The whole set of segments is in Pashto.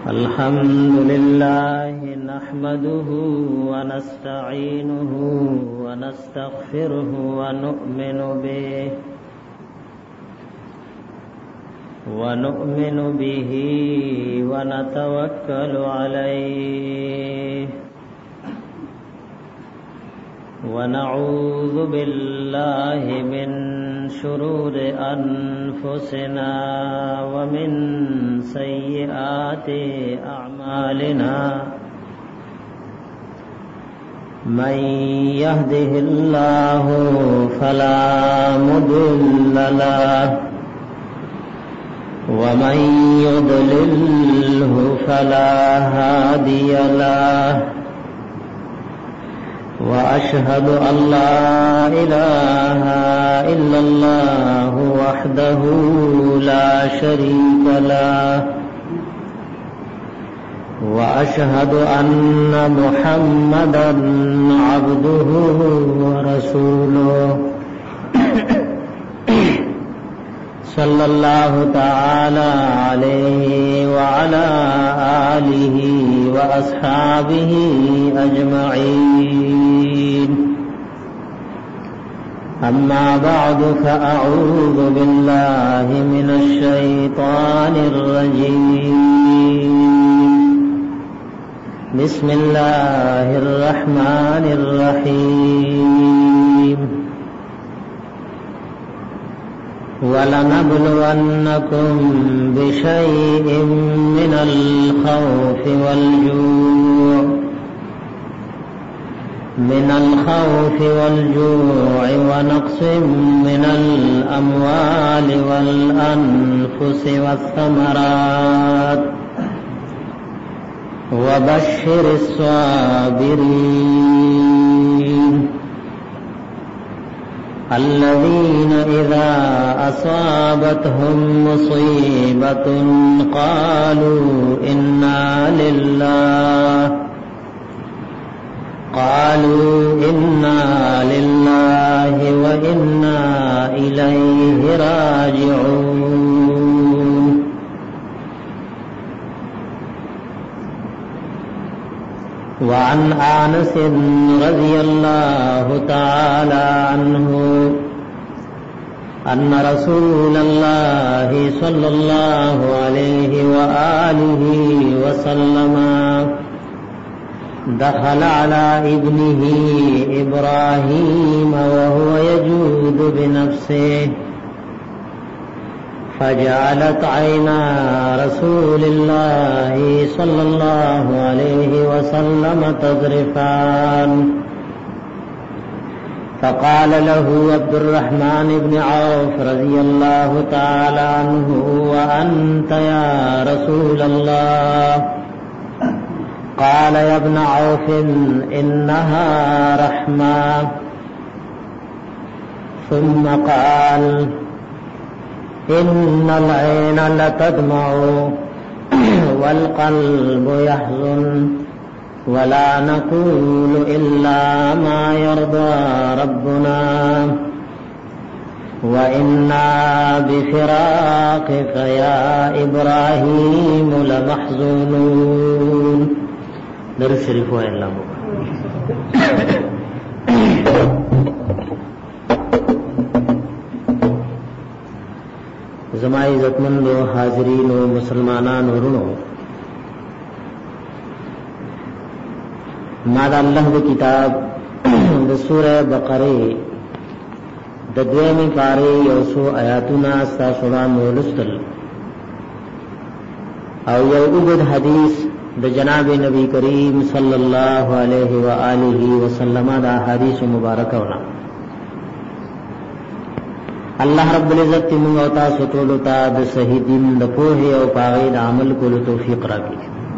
الحمد لله نحمده ونستعينه ونستغفره ونؤمن به ونتوكل عليه ونعوذ بالله من شرور أنفسنا ومن سيئات أعمالنا من يهده الله فلا مضل له ومن يضلله فلا هادي له وأشهد أن لا إله إلا الله وحده لا شريك له وأشهد أن محمدا عبده ورسوله صلى الله تعالى عليه وعلى آله وأصحابه أجمعين أما بعد فأعوذ بالله من الشيطان الرجيم بسم الله الرحمن الرحيم ولنبلونكم بشيء من الخوف والجوع ونقص من الأموال والأنفس والثمرات وبشر الصابرين الذين إذا أصابتهم مصيبة قالوا إنا لله وإنا إليه راجعون وعن أنس رضي الله تعالى عنه أن رسول الله صلى الله عليه وآله وسلم دخل على ابنه إبراهيم وهو يجود بنفسه فجعلت عينا رسول الله صلى الله عليه وسلم تذرفان فقال له عبد الرحمن بن عوف رضي الله تعالى عنه وأنت يا رسول الله قال يا ابن عوف إنها رحمة ثم قال إن العين لتدمع والقلب يحزن ولا نقول إلا ما يرضى ربنا وإنا بفراقك يا إبراهيم لمحزونون. در شریف و اعلام زما عزتمندو حاضرینو مسلمانانو ورونو، ما دا اللہ دا کتاب دا سورہ بقرے دا دویمی پارے یوسو آیاتنا استاسوران مولستل او یو اگد حدیث دا جناب نبی کریم صلی اللہ علیہ وآلہ وسلم دا حدیث مبارکونا اللہ رب العزت تیمون اوتا ستولتا دا صحیح دین دا پوہی او پاغید عمل کولو توفیق راکی.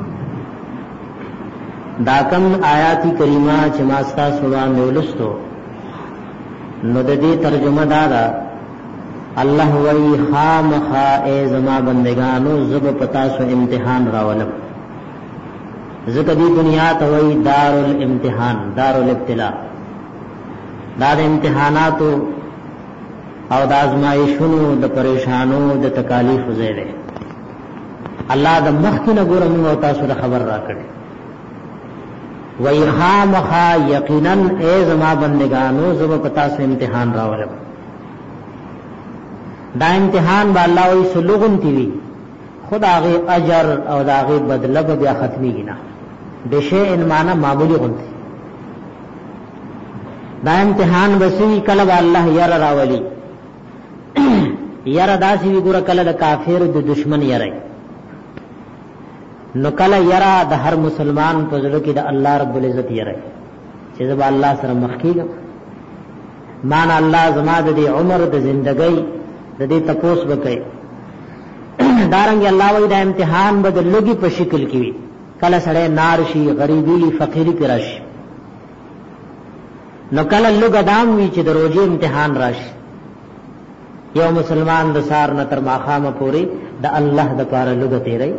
دا کم آیاتی کریمہ چماستا سوان دولستو نو دا دی ترجمہ دادا اللہ وی خام خائے زما بندگانو زب پتاسو امتحان راولم. ذکر دی دنیا توی دار الامتحان دار الابتلاء دار امتحاناتو او د ازمایښونو د پریشانو د تکالیف زیره الله د مخکې نه ګورم او تاسو له خبر راکړي وَيْخَامَخَا یقینا ای زما بندگانو زب پتا سو امتحان راولم دا امتحان با الله وی سلوغن تیوی خود آغی اجر او دا آغی بدلب بیا ختمی گنا بشیئن مانا معمولی غنتی دا امتحان بسوی کلب اللہ یر راولی یر داسی وی گورا کل دا کافر دا دشمن یرائی نو کله یرا د هر مسلمان په زړه کې د الله رب العزت یره چې زب الله سره مخکیږم مان الله زما د عمر د زندګۍ د دې تپوس وکړي دارنګ الله وی د امتحان بدل لګي په شکل کې وي کله سره نارشي غریبي فقيري کې راشي نو کله لګ دام وی چې د روزي امتحان راشي یو مسلمان د سار نه تر ماخامه پوري د الله د پاره لګ تیري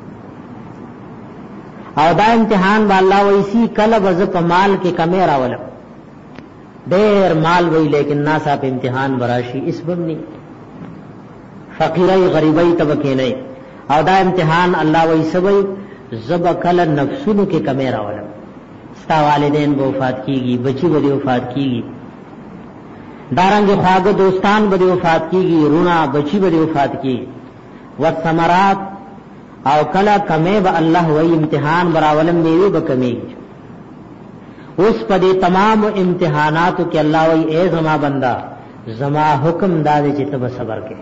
او دا امتحان با الله ویسی کله بز په مال کې کمی راولم ډېر مال وی لیکن ناسا په امتحان براشي اسبب ني فقيري غريبي طبقه نه او دا امتحان الله وی سوي زب کله نفسونو کې کمی راولم ستا والدین به وفات کیږي بچي به وفات کیږي دارنګ خواږه دوستان به وفات کیږي رونا بچي به وفات کیږي والثمرات او کلا کمی با اللہ وی امتحان براولم میوی با کمی اس پا دی تمام امتحاناتو کی اللہ وی اے زما بندہ زما حکم دادے چی تب صبر کے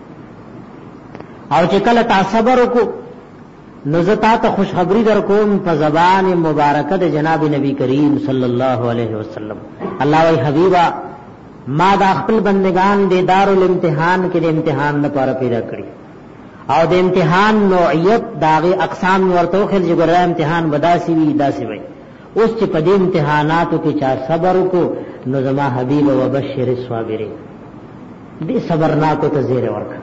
او چی کلا تا صبرو کو نزتا تا خوشخبری در کوم پا زبان مبارکت جناب نبی کریم صلی اللہ علیہ وسلم اللہ وی حبیبا ما دا خپل بندگان دے دارالامتحان کے دے امتحان نپارا پیدا کری او د امتحان نوعیت داغه اقسام ورته خل جګره امتحان بداسي وي داسي وي اوس چې په دې امتحاناتو کې چا صبر کو نو زما حبيب او بشیر الصابرین دې صبرناکو ته زیره ورک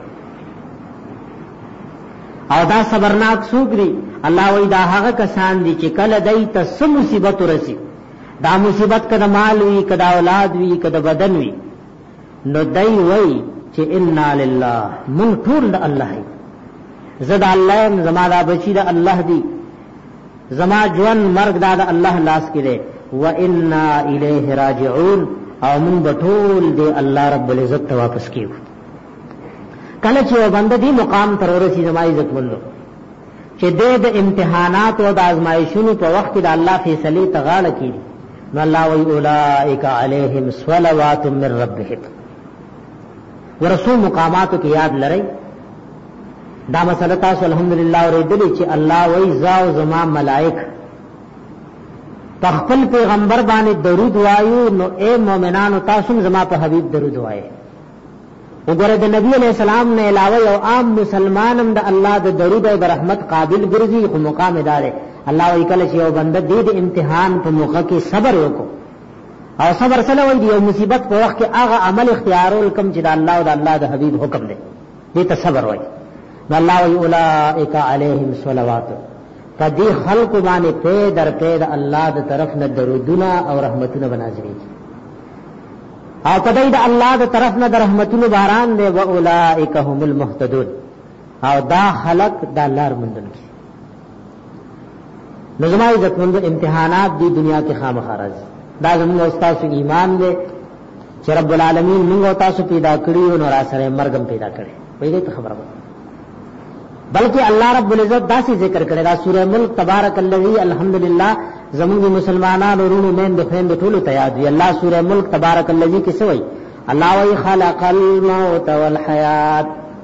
او دا صبرناک سوګري الله وی دا هغه کسان دي چې کله دای ته سم مصیبت ورسي دا مصیبت کده مال وی کده اولاد وی کده بدن وی نو دای وی چې ان لله من ټول د الله زد الله زما دا بچی دا الله دی زما جوان مرگ دا الله لاس کې دی و انا الیه راجعون او من بټول دی الله رب العزت ته واپس کیو کله چې بنده دی مقام تر ورسی زما عزت مندو چې د امتحانات او د ازمایښونو په وخت د الله فیصله تغاړه کړي نو الله وی اولئک علیهم صلوات من ربهم ورسول مقاماتو کې یاد لرئ دا مسله تاسو الحمدلله اوریدلی چې الله وای زاو زما ملائک تخپل پیغمبر باندې درود وایو نو اے مؤمنانو تاسو زما په حبیب درود وایي وګوره د نبی علیہ السلام نه علاوه یو عام مسلمانم د الله د درود او رحمت قابل ګرځي خو مقام دار الله وای کله چې یو بنده د امتحان په موقع کې صبر وکړي او صبر سره وای دی یو مصیبت په وخت کې هغه عمل اختیارول کم چې د الله او د الله د حبیب حکم دی دې ته صبر وای الله وی اولئک علیہم صلوات کدی خلق باندې په در په الله د طرف نه درودونه او رحمتونه بنازلي او کدی د الله د طرف نه رحمتونه باران دی و اولئک هم المهتدون او دا خلق د لار مندل کی نظم عزت مند امتحانات دی دنیا کې خامخا راځي دا زموږ استاد ایمان دی چې رب العالمین موږ تاسو پیدا کړی او را سره مرګم پیدا کړی وایي ته خبره بلکہ اللہ رب العزت داسی ذکر کرے گا سورہ ملک تبارک الذی الحمدللہ زمون مسلمانان ورونو مین د خويند ټولو ته یاد وی الله سورہ ملک تبارک الذی کې سوئی الله وی خلق الموت والحیات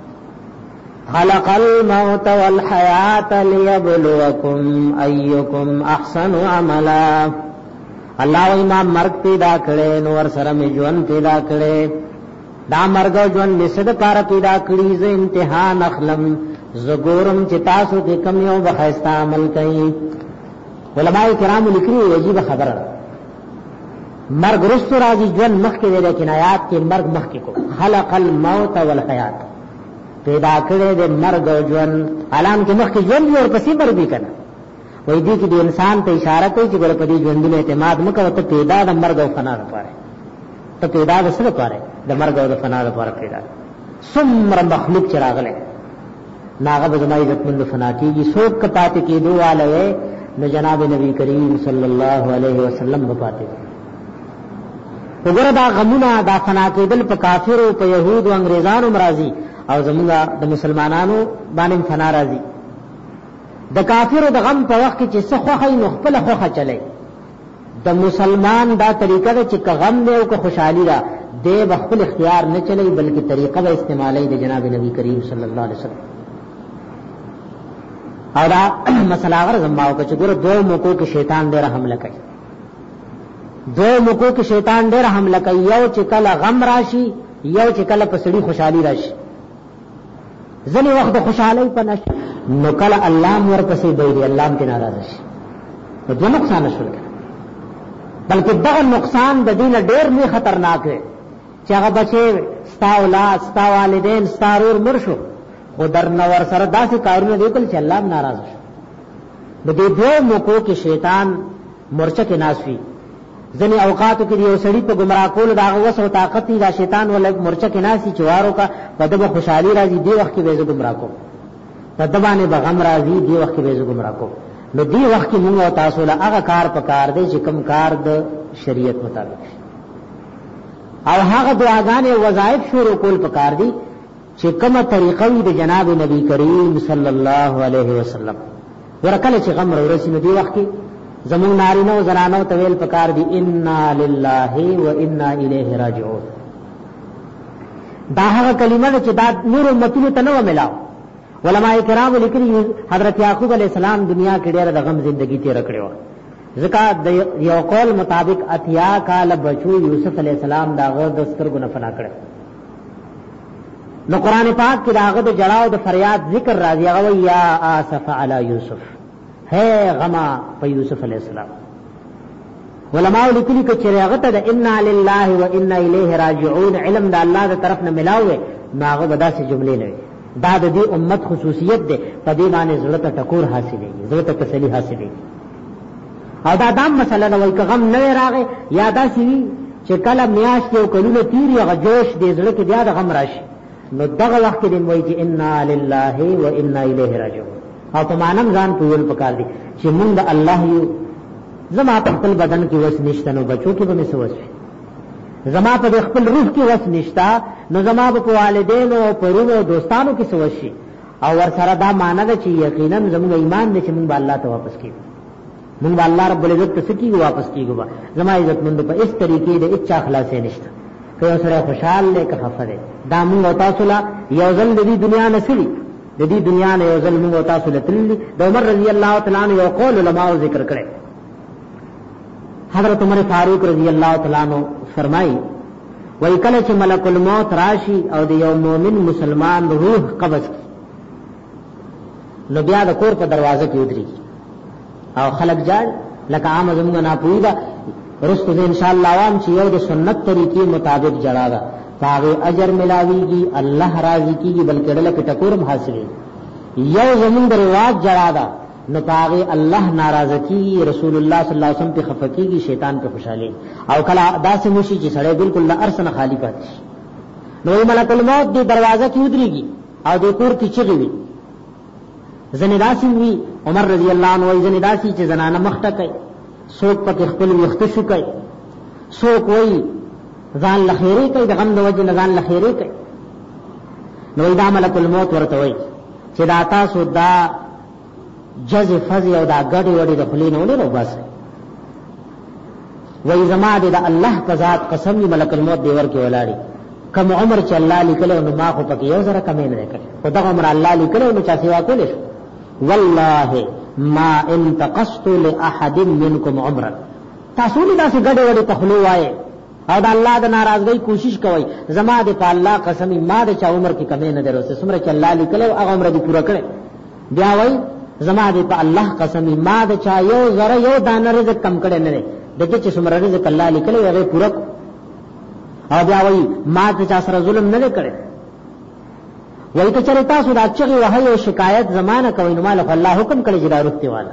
لیبلوکم ایکم احسن عملا الله وی ما مرګ پیدا کړي نو ور سره می ژوند پیدا کړي دا مرګ ژوند نسد کار پیدا کړي ز امتحان اخلم زګورم چې تاسو کې کم یو بخښتا عمل کوي علماء کرام لیکلي عجیب خبره مرګ رست راځي ژوند مخکې دی لیکن آیات کې مرګ مخکې کو خلق الموت والحیات پیدا کړی د مرګ او ژوند علام کې مخکې ژوند او پسې مرګ کنه وای دي چې د انسان ته اشاره کوي چې ګور په دې ژوندونه اعتماد مکو ته پیدا د مرګ او فنا لپاره ته پیدا د څه لپاره د مرګ او د فنا لپاره پیدا څومره مخلوق چراغله ناغه به زما عزت مند فنا کیږي څوک کپاتې کېدو والے نو جناب نبی کریم صلی الله علیه وسلم به پاتې وګوره دا غمونه دا فنا کېدل په کافرو په يهودو انګريزانو مرضی او زمونږه د مسلمانانو باندې فنا راځي د کافرو د غم په وخت کې چې څه خوخه نو خپل خوخه چلے د مسلمان دا طریقه ده چې غم دی او که خوشحالي ده دی خپل اختیار نه چلے بلکې طریقه به استعمالي د جناب نبی کریم صلی الله علیه وسلم او دا مسله غره زماو چې ګوره دوه موکو کې شیطان ډېر حمله کوي دوه موکو کې شیطان ډېر حمله کوي یو چې کله غم راشي یو چې کله پسړي خوشحالي راشي ځنې وخت د خوشحالي په نشي نو کله الله مور پسې دی الله ته ناراض شي نو دوه نقصان شول بلکې دغه نقصان د دین ډېر نه خطرناک دی چې هغه بچي ستا اولاد ستا والدین ستا ورور مرشو خو در نور سره داسې کارونه دی کول چې الله ناراض شي د دې دوه موکو کې شیطان مرچه کې ناسوي ځنې اوقاتو کې یو سړی په گمراه کول دا وسه او طاقت دا شیطان ولګ مرچه کې ناسي چوارو کا په دغه خوشحالي راځي دی وخت کې به گمراه کو په دبانې به غم راځي دی وخت کې به گمراه کو نو دی وخت کې موږ تاسو له هغه کار په کار دی چې کوم کار د شریعت مطابق او هغه دعاګانې وظایف شروع کول په کار دی چې کومه طریقه وي د جناب نبی کریم صلی الله علیه وسلم ورکله چې غم ورسې نو دی وخت کې زمون نارینه او زنانو تویل پکار دی انا لله و انا الیه راجعون دا هغه کلمه چې دا نور امتونو ته نو ملاو علماء کرام لیکلي حضرت یعقوب علیہ السلام دنیا کې ډېر د غم ژوندۍ تیر کړو ځکه د یو قول مطابق اتیا کال بچو یوسف علیہ السلام دا غو د سترګو نه فنا کړ نو قران پاک کې داغه د جړاو د فریاد ذکر راځي هغه یا اسف علی یوسف ہے غما په یوسف علیہ السلام علماء لیکلي چې هغه ته د انا لله و انا الیه راجعون علم د الله د طرف نه ملاوي ناغه بداسه جملې نه دا د دې امت خصوصیت ده په دې باندې ضرورت ټکور حاصلې ضرورت تسلی حاصلې او دا دام مسله نه وای که غم نه راغی یا دا سی چې کله میاشت یو کلونه تیر یو جوش دې زړه کې بیا د غم راشي نو دغه وخت کې وای چې انا لله و انا الیه راجعون او په مانم ځان پوول پکار دي چې مونږ د الله یو زما په خپل بدن کې وس نشته نو بچو کې به مې سوس زما په خپل روح کې وس نشتا نو زما په والدینو او پرونو دوستانو کې سوس شي او ور سره دا معنی ده چې یقینا زموږ ایمان دې چې مونږ الله ته واپس کیږو مونږ الله رب العزت ته سکیږو واپس کیږو زما عزت مند په اس طریقې د اچا خلاصې نشته که سره خوشحال لې که خفه ده دا مونږ تاسو لا یو ځل د دنیا نسلی د دې دنیا نه یو ځل موږ تاسو له تللی د عمر رضی الله تعالی عنہ یو قول علماء ذکر کړي حضرت عمر فاروق رضی الله تعالی عنہ فرمایي وای کله چې ملک الموت راشي او د یو مؤمن مسلمان روح قبض کی نو بیا د کور په دروازه کې ودري او خلق جال لکه عام زموږ نه پویدا رسته ان شاء الله عوام چې یو د سنت طریقې مطابق جړاغا پاغه اجر ملاویږي الله راضي کیږي بلکې ډله کې ټکورم حاصلې یو زمون د رواج جړادا نو پاغه الله ناراضه کیږي رسول الله صلی الله علیه وسلم په خفقېږي شیطان په خوشاله او کله داسې موشي چې سړی بالکل لا ارسنه خالی پاتې نو ملک الموت دی دروازه کې ودرېږي او د کور کې چغي وي زنی داسې وي عمر رضی الله عنه وي زنی داسې چې زنانه مخته کوي څوک په خپل وخت شو کوي څوک وي ځان لخيري کوي د غم د وجه نه ځان لخيري کوي نو دا ملک الموت ورته وي چې دا تاسو دا جز فزي او دا غړي وړي د خلینو نه نو بس وای زما د الله په ذات قسم ملک الموت دی ورکه ولاړی کم عمر چې الله لیکلو نو ما خو پکې یو ذره کمې نه کړې خدای عمر الله لیکلو نو چا سیوا کولې والله ما انتقصت لاحد منكم عمرا تاسو نه داسې غړي وړي تخلو وای او د الله د ناراضګۍ کوشش کوي زما د په الله قسم ما د چا عمر کې کمې نه دروسه سمره چې الله لیکلو هغه عمر دې پوره کړي بیا وای زما د په الله قسم ما د چا یو ذره یو دانه رزق کم کړي نه دغه چې سمره رزق الله لیکلو هغه پوره او بیا وای ما د چا سره ظلم نه کړي وای ته چرته تاسو د اچغي وهي او شکایت زمانہ کوي نو مال الله حکم کړي چې دا رښتیا والا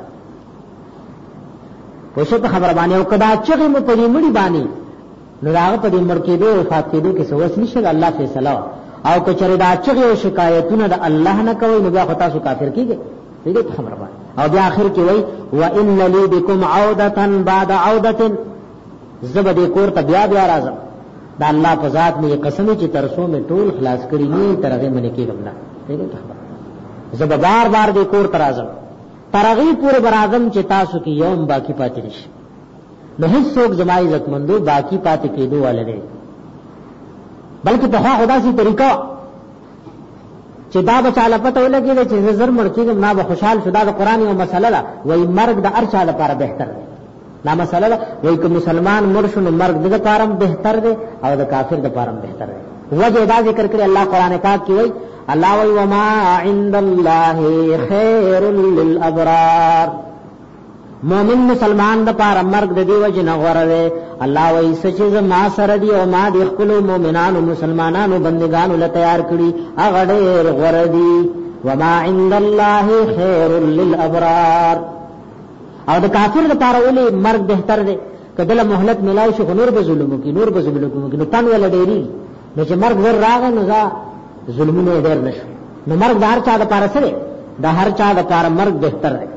پوښتنه په خبر باندې او کدا اچغي مو په دې مړي باندې نو هغه په دې مړ کېدو وفات کېدو کې څه وس نشه الله فیصله او کچره دا چغه او شکایتونه د الله نه کوي نو بیا تاسو کافر کیږئ. دې خبره باندې او بیا اخر کې وای وان لی بكم عوده بعد عوده، زبد کور ته بیا بیا راځم. دا الله په ذات مې قسم چې ترسو مې ټول خلاص کړی نه ترغه منې کېږم نه. دې خبره زب بار بار دې کور ته راځم ترغه پورې برازم چې تاسو کې یوم باقی پاتې نشي. نو هیڅ څوک زما عزت مندو باقی پاتې کېدو والے نه، بلکې په خدا سي طریقہ چې دا بچاله پته ولګي چې زر مړ کېږم نه به خوشحال شوه. دا قرآن یو مسله ده، وای مرګ د هر چا لپاره بهتر دی. دا مسله ده وای که مسلمان مړ شو نو مرګ د لپاره بهتر دی او د کافر د لپاره بهتر دی. وجه دا ذکر کړی الله قرآن پاک کې وای الله وای وما عند الله خير للابرار. مومن مسلمان د پاره مرګ د دی وجه نه غوړه دی. الله وای سچ ما سره دی او ما د خپل مؤمنانو مسلمانانو بندگانو له تیار کړی هغه ډېر غوړه دی. وما عند الله خير للابرار. او د کافر لپاره ولې مرګ بهتر دی؟ کله مهلت ملای شي نور به ظلم کوي، نور به ظلم کوي، نو پن ولا ډېری نو چې مرګ ور راغی نو ځا ظلمونه ډېر نشو. نو مرګ د هر چا لپاره سره د هر چا لپاره مرګ بهتر دی.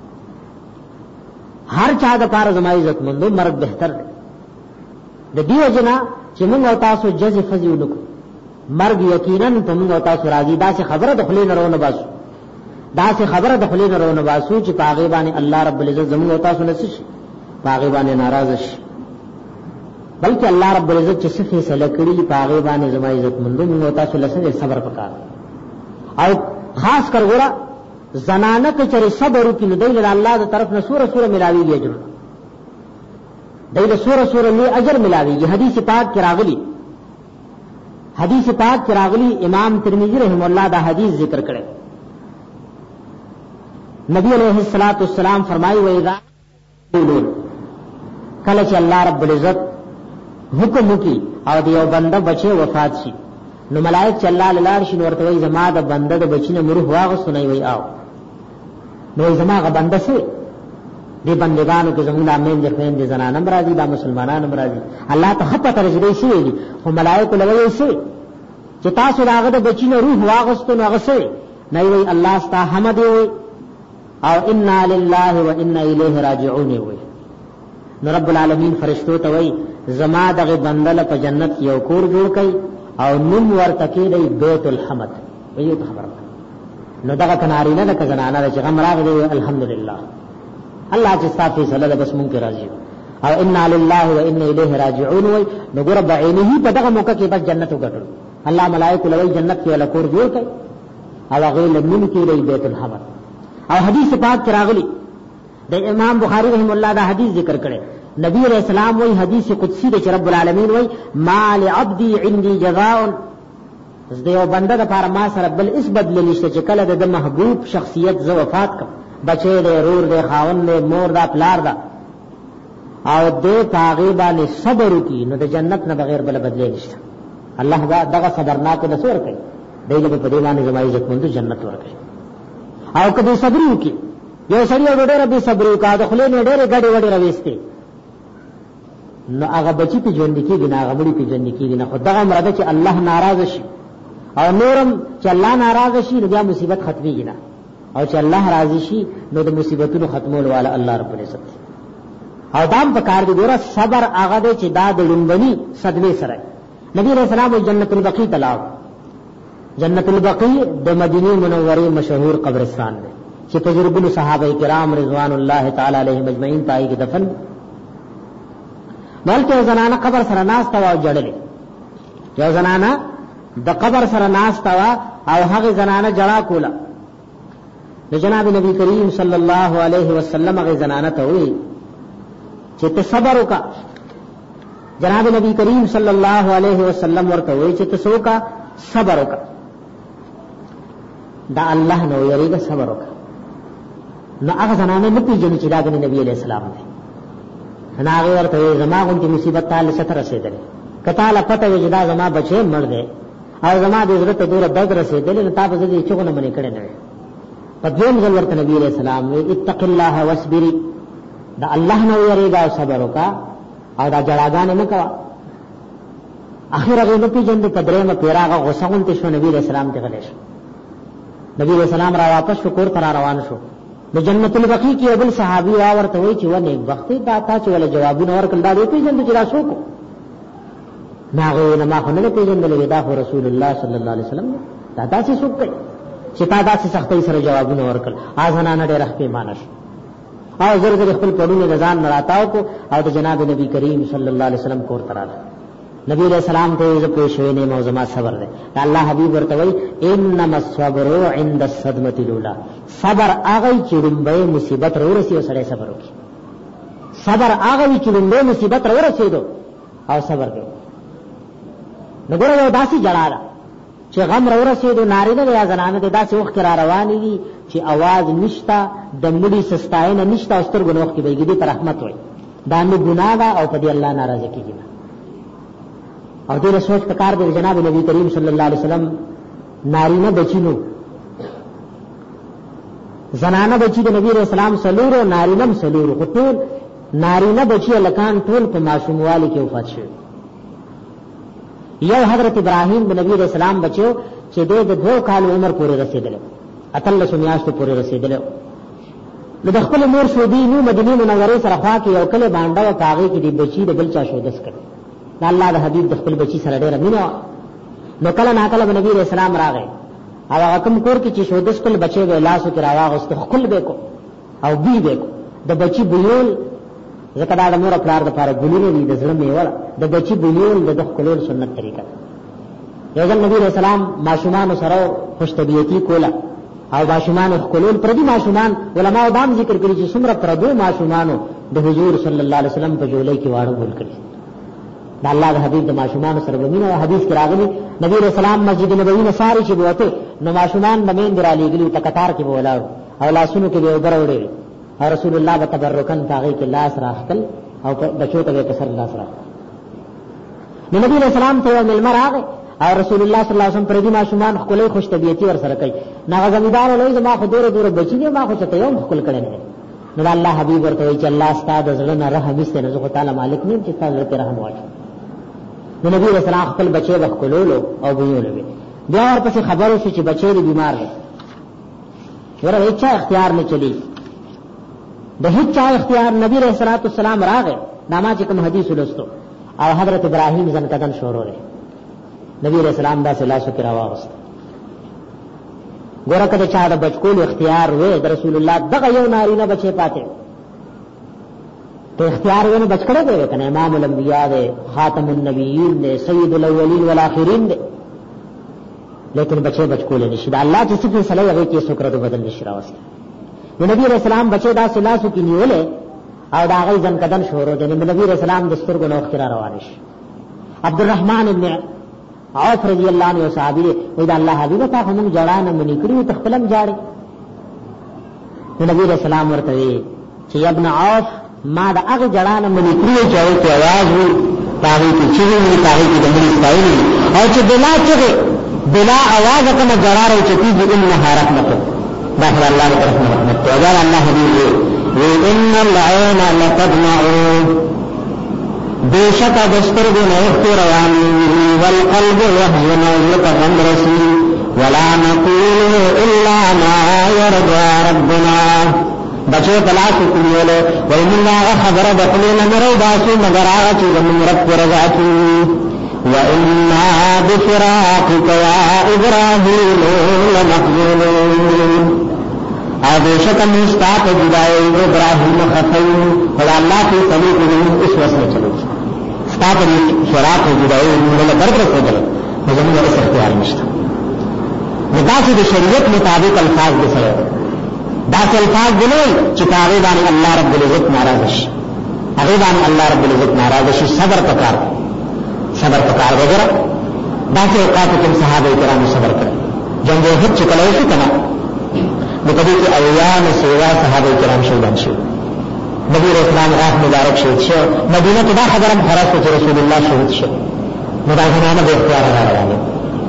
هر چا د پاره زما عزت مندو مرګ بهتر دی. د دیو جنا چې موږ او تاسو جزې فزي ونکو مرګ یقینا په موږ او تاسو راځي. دا څه خبره د خلې نه رونه باسو، دا څه خبره د خلې نه رونه باسو چې پاغي باندې الله رب العزت زموږ او تاسو نس شي، پاغي باندې ناراض شي. بلکې الله رب العزت چې څه فیصله کړی پاغي باندې زما عزت مندو موږ او تاسو لسه صبر وکړو. او خاص کر ګوره زنانه که چرې صبر وکړي نو دی له الله د طرف نه سوره ملاویږي اجر، دی له سوره له اجر ملاویږي. حدیث پاک کې راغلی، حدیث پاک کې راغلی امام ترمذی رحم الله دا حدیث ذکر کړي. نبی علیہ الصلوۃ والسلام فرمایي وای دا کله چې الله رب العزت حکم وکي او دیو بنده بچي وفات شي نو ملائک چې الله لاله شي ورته وای زما د بنده د بچینه مروح واغستنی وای آو نو زما غ بنده سي دی بندگانو کې زموږ امین د خپل د زنانم راضي دا مسلمانانم راضي. الله ته خطه ترجدي شي دي خو ملائک لوي شي چې تاسو داغه د بچینه روح واغستنو هغه سي نه وای الله ستا حمد وي او انا لله و انا الیه راجعون وي. نو رب العالمین فرشتو ته وای زما دغه بندله په جنت یو کور جوړ کړي او نوم ورته کېدی بیت الحمد. وایي خبره نو دغه کنارینه د کزنانه چې غم راغلی الحمدلله الله چې صافي صلی بس مونږ راضي او انا لله و انا الیه راجعون وای. نو ګور بعینه په دغه موقع کې بس جنت وګټل الله ملائکه لوی جنت کې ولا کور جوړ کړي او هغه لمن کېدی بیت الحمد. او حدیث پاک کې راغلی د امام بخاری رحم الله دا حدیث ذکر کړي. نبی علیہ السلام وی حدیث قدسی دے رب العالمین وی ما لعبدی عندي جزاء زدیو بنده د پاره ما سره بل اس بدل نشته چې کله د محبوب شخصیت ز وفات ک بچی دے رور دے خاون دے مور دا پلار دا او دې تاغیبا له صبر کی نو د جنت نه بغیر بل بدل نشته. الله دا دغه صبرناک د سور کوي دایله په دې باندې زمای عزت مند جنت ورکړي. او کدی صبر وکي یو سړی ډېر به صبر وکړي د خلې نه ډېر غړي وړي رويسته نو هغه بچی په ژوند کې نه هغه مړي په ژوند کې نه خدای مراده چې الله ناراض شي او نورم چې الله ناراض شي نو بیا مصیبت ختميږي نه او چې الله راضي شي نو د مصیبتونو ختمول والا الله رب العزت. او دام په کار دی ګوره صبر هغه دی چې دا د لومبني صدمه سره نبی رسول الله جنت البقیع تلاو. جنت البقیع د مدینه منوره مشهور قبرستان دی چې تجربه صحابه کرام رضوان الله تعالی علیهم اجمعین پای کې دفن. بلکې زنانه قبر سره ناس تا او جړلې یو زنانه د قبر سره ناس تا او هغه زنانه جړا کوله. د جناب نبی کریم صلی الله علیه وسلم هغه زنانه ته وی چې ته صبر وکا. جناب نبی کریم صلی الله علیه وسلم ورته وی چې ته سوکا صبر وکا دا الله نو یریګه صبر وکا. نو هغه زنانه نه پیژني چې دا د نبی علیہ السلام دی. ناغه ورته زما غونډه مصیبت تعالی ستر رسیدلې کته لا پته وجدا زما بچي مړ دي او زما د عزت دور درد رسیدلې نو تاسو دې چېونه منې کړي نه. په دې ځل ورته نبی عليه السلام وی اتق الله واصبري دا الله نو یریګا صبر وکا او دا جړاګان نه کوا. اخر هغه نو پیجن د پدریمه پیراغه غوسغون ته شو نبی رسول الله ته غلې شو نبی رسول الله را واپس شو کور ته روان شو د جنت البقیع کې ابل صحابي ورته وی چې ونه وخت دا تا چې ول جوابونه ورکړل دا دې پیجن چې راشو کو ناغه نه ما خو نه پیجن د دا رسول الله صلی الله علیه وسلم دا تاسو څوک چې تا داسې سختۍ سره جوابونه ورکړل ازنانه ډېر رحمانه شو او زر خپل پړونو نزان مراتاو کو او د جناب نبی کریم صلی الله علیه وسلم کور تراله نبی علیہ السلام ته زه پوه شوې نه موزما صبر ده الله حبیب ورته وی انما الصبر عند الصدمه الاولى صبر هغه چې لومبه مصیبت ورسي او سره صبر وکړي صبر هغه چې لومبه مصیبت ورسېدو او صبر وکړي نګوره یو داسې جړاله چې غم ورسېدو نارینه یا زنانه د داسې وخت را روانې دي چې आवाज نشتا د مړي سستاینه نشتا او سترګو نوخ کې بيګي پر رحمت وي دا نه ګناه ده او په دې الله ناراضه کیږي او دې سوچ پکار دی جناب نبی کریم صلی الله علیه وسلم نارینه بچینو زنانه بچی د نبی رسول الله سلورو نارینه سلورو ټول نارینه بچی لکان ټول په معصوموالي کې وفات شو یو حضرت ابراهیم د نبی رسول الله بچو چې د 2 کال عمر پورې رسیدل اتل سمیاشت پورې رسیدل د خپل مور شو دی نو مدینه منوره سره خوا کې یو کله باندې او کاغې کې دی بچی د بل چا شو دس کړ د الله د حبیب د خپل بچی سره ډېر مینه نو کله ناکله نبی رسول الله راغی او هغه کوم کور کې چې شو دس کل بچي و لاسو کې راواغست خپل به کو او بي به کو د بچی بيول زکه دا د مور خپل د پاره ګلونه دي د زړه میوه د بچی بيول د خپل سنت طریقه یو ځل نبی رسول الله ماشومان سره خوش طبيعتي کوله او ماشومان خپلول پردي ماشومان علماء دام ذکر کړي چې څومره پردو ماشومانو د حضور صلی الله علیه وسلم په جولای کې واړو ول کړي د الله د حبیب د ماشومان سره بمینه حدیث کې راغلي نبی رسول الله مسجد نبوي نه ساري چې بوته نو ماشومان د مين درالي غلي په قطار کې ولاړ او لاسونو کې به وګرځول او رسول الله بتبرکن تاغي کې لاس راخل او بچو ته په سر لاس راخل نبی رسول الله ته ملمر راغی او رسول الله صلی الله علیه وسلم پردي ماشومان خپل خوش طبيعتي ور سره کوي ناغه زمیدار له ما خو دوره بچی دی ما خو ته یو خپل کړي نه نو الله حبیب ورته وی چې الله ستاسو زړه نه رحم است نه زه تعالی مالک نیم چې تاسو ته رحم واچو نو نبی رسول الله خپل بچي وکولو او بيولو بیا ورپسې خبرو شو چې بچي بیمار دی ورته هیڅ اختیار نه چلی د هیڅ اختیار نبی رسول الله والسلام راغی نامه چې کوم حدیث ولستو او حضرت ابراهیم ځن کدن شروع لري نبی رسول الله دا سلاسو کې راوست ګوره کده چا د بچکول اختیار وې د رسول الله دغه یو نارینه بچي پاتې ته اختیار ونه بچکړه دی کنه امام الانبیاء دی خاتم النبیین دی سید الاولین والآخرین دی لیکن بچکول نشي دا الله چې څه فیصله کوي چې سکرت بدل نشي راوست نبی رسول الله بچي دا سلاسو کې نیولې او دا غي ځن کدن شروع دی نبی رسول الله د سترګو نو اختیار روان شي عبدالرحمن ابن عوف رضی الله عنه صحابي وي دا الله حبيب ته هم جړان منی کړو تخپلم جاړي نبی رسول الله ورته وي چې ابن عوف ما دا هغه جړان منی کړو چې او ته आवाज وي پاغي کې چې وي پاغي کې د مړي ستایي او چې بلا आवाज کوم جړار او چې دې انها رحمت داخل الله رحمت او دا الله حبيب وي ان العين لتدمع بیشک دسترگو نیختی روانی والقلب یحزن لتغم رسی ولا نقول الا ما يرضى ربنا بچو پلاسو کنیولو ویمن آغا خبر بقلینا مرو باسو مگر آغا چیزا من رب رضاتی وإنا بفراقك يا إبراهيم لمحزونون آدیشک مستاق جدائی ابراہیم خفین خدا اللہ کی سلیق انہوں اس وصل چلو ستاق شراق جدائی انہوں درد رسو جلو مجمع اس اختیار نشتا نداسی دی شریعت مطابق الفاظ بسرے داس الفاظ دلوئی چکاغی بانی اللہ رب العزت ناراضش اغیبانی اللہ رب العزت ناراضش صبر پکار وغیرہ داسی اوقات کم صحابہ کرام صبر کر جنگ حد چکلوشی کنا نکدی کی اویان سیوا صحابہ کرام شهیدان شو نبی رسول الله راح مبارک شهید شو مدینه کې دا خبرم خلاص چې رسول الله شهید شو مداهنانه به اختیار راغله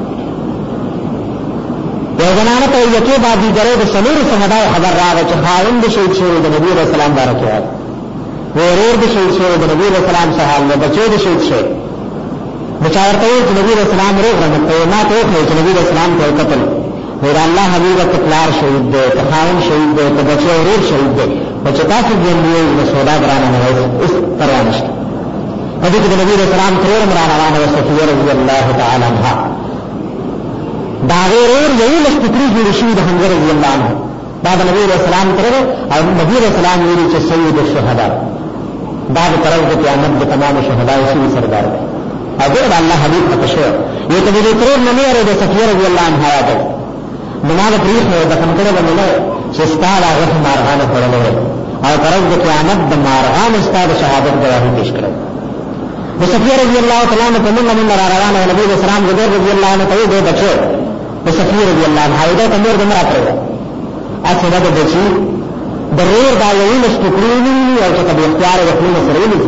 یو زمانه ته یکي باندې درې د سلور سمدا خبر راغی چې خاوند شهید شو د نبی رسول الله بارکه ورور د شهید شو د نبی رسول الله صلی الله علیه وسلم بچو د شهید شو بچاورته چې نبی رسول الله روغ رحمت ما ته وکړي چې نبی رسول الله ته قتل ویل الله حبیب کفلار شهید دی تخاون شهید دی ته بچو ورور شهید دی چې تاسو ګڼئ د سوداګرانو نه اوس پروا نشته په دې کې د نبی رسول الله تر روانه او صفیه رضی الله تعالی عنها دا ورور یو لستکری جوړ شي د حمزه رضی الله عنه دا د نبی رسول الله تر او نبی رسول الله ویل چې سید الشهداء دا د طرف د قیامت د تمام شهدا او سید سردار دی اگر الله حبیب ته شو یو ته دې تر نه لري د صفیه رضی الله عنها یاد مناغ پریخ د فنکړه باندې چې ستاره هغه مارغان خورلې او طرف د قیامت د مارغان ستاره شهادت گواهی پیش کړو د صفیه رضی الله تعالی عنها په موږ من روانه او نبی رسول الله زبیر رضی الله عنه ته دې بچو د صفیه رضی الله عنها دا تمور د مرا کړو اته دا د بچي د رور دا یو مستقرینی او چې په اختیار د خپل سره ویلي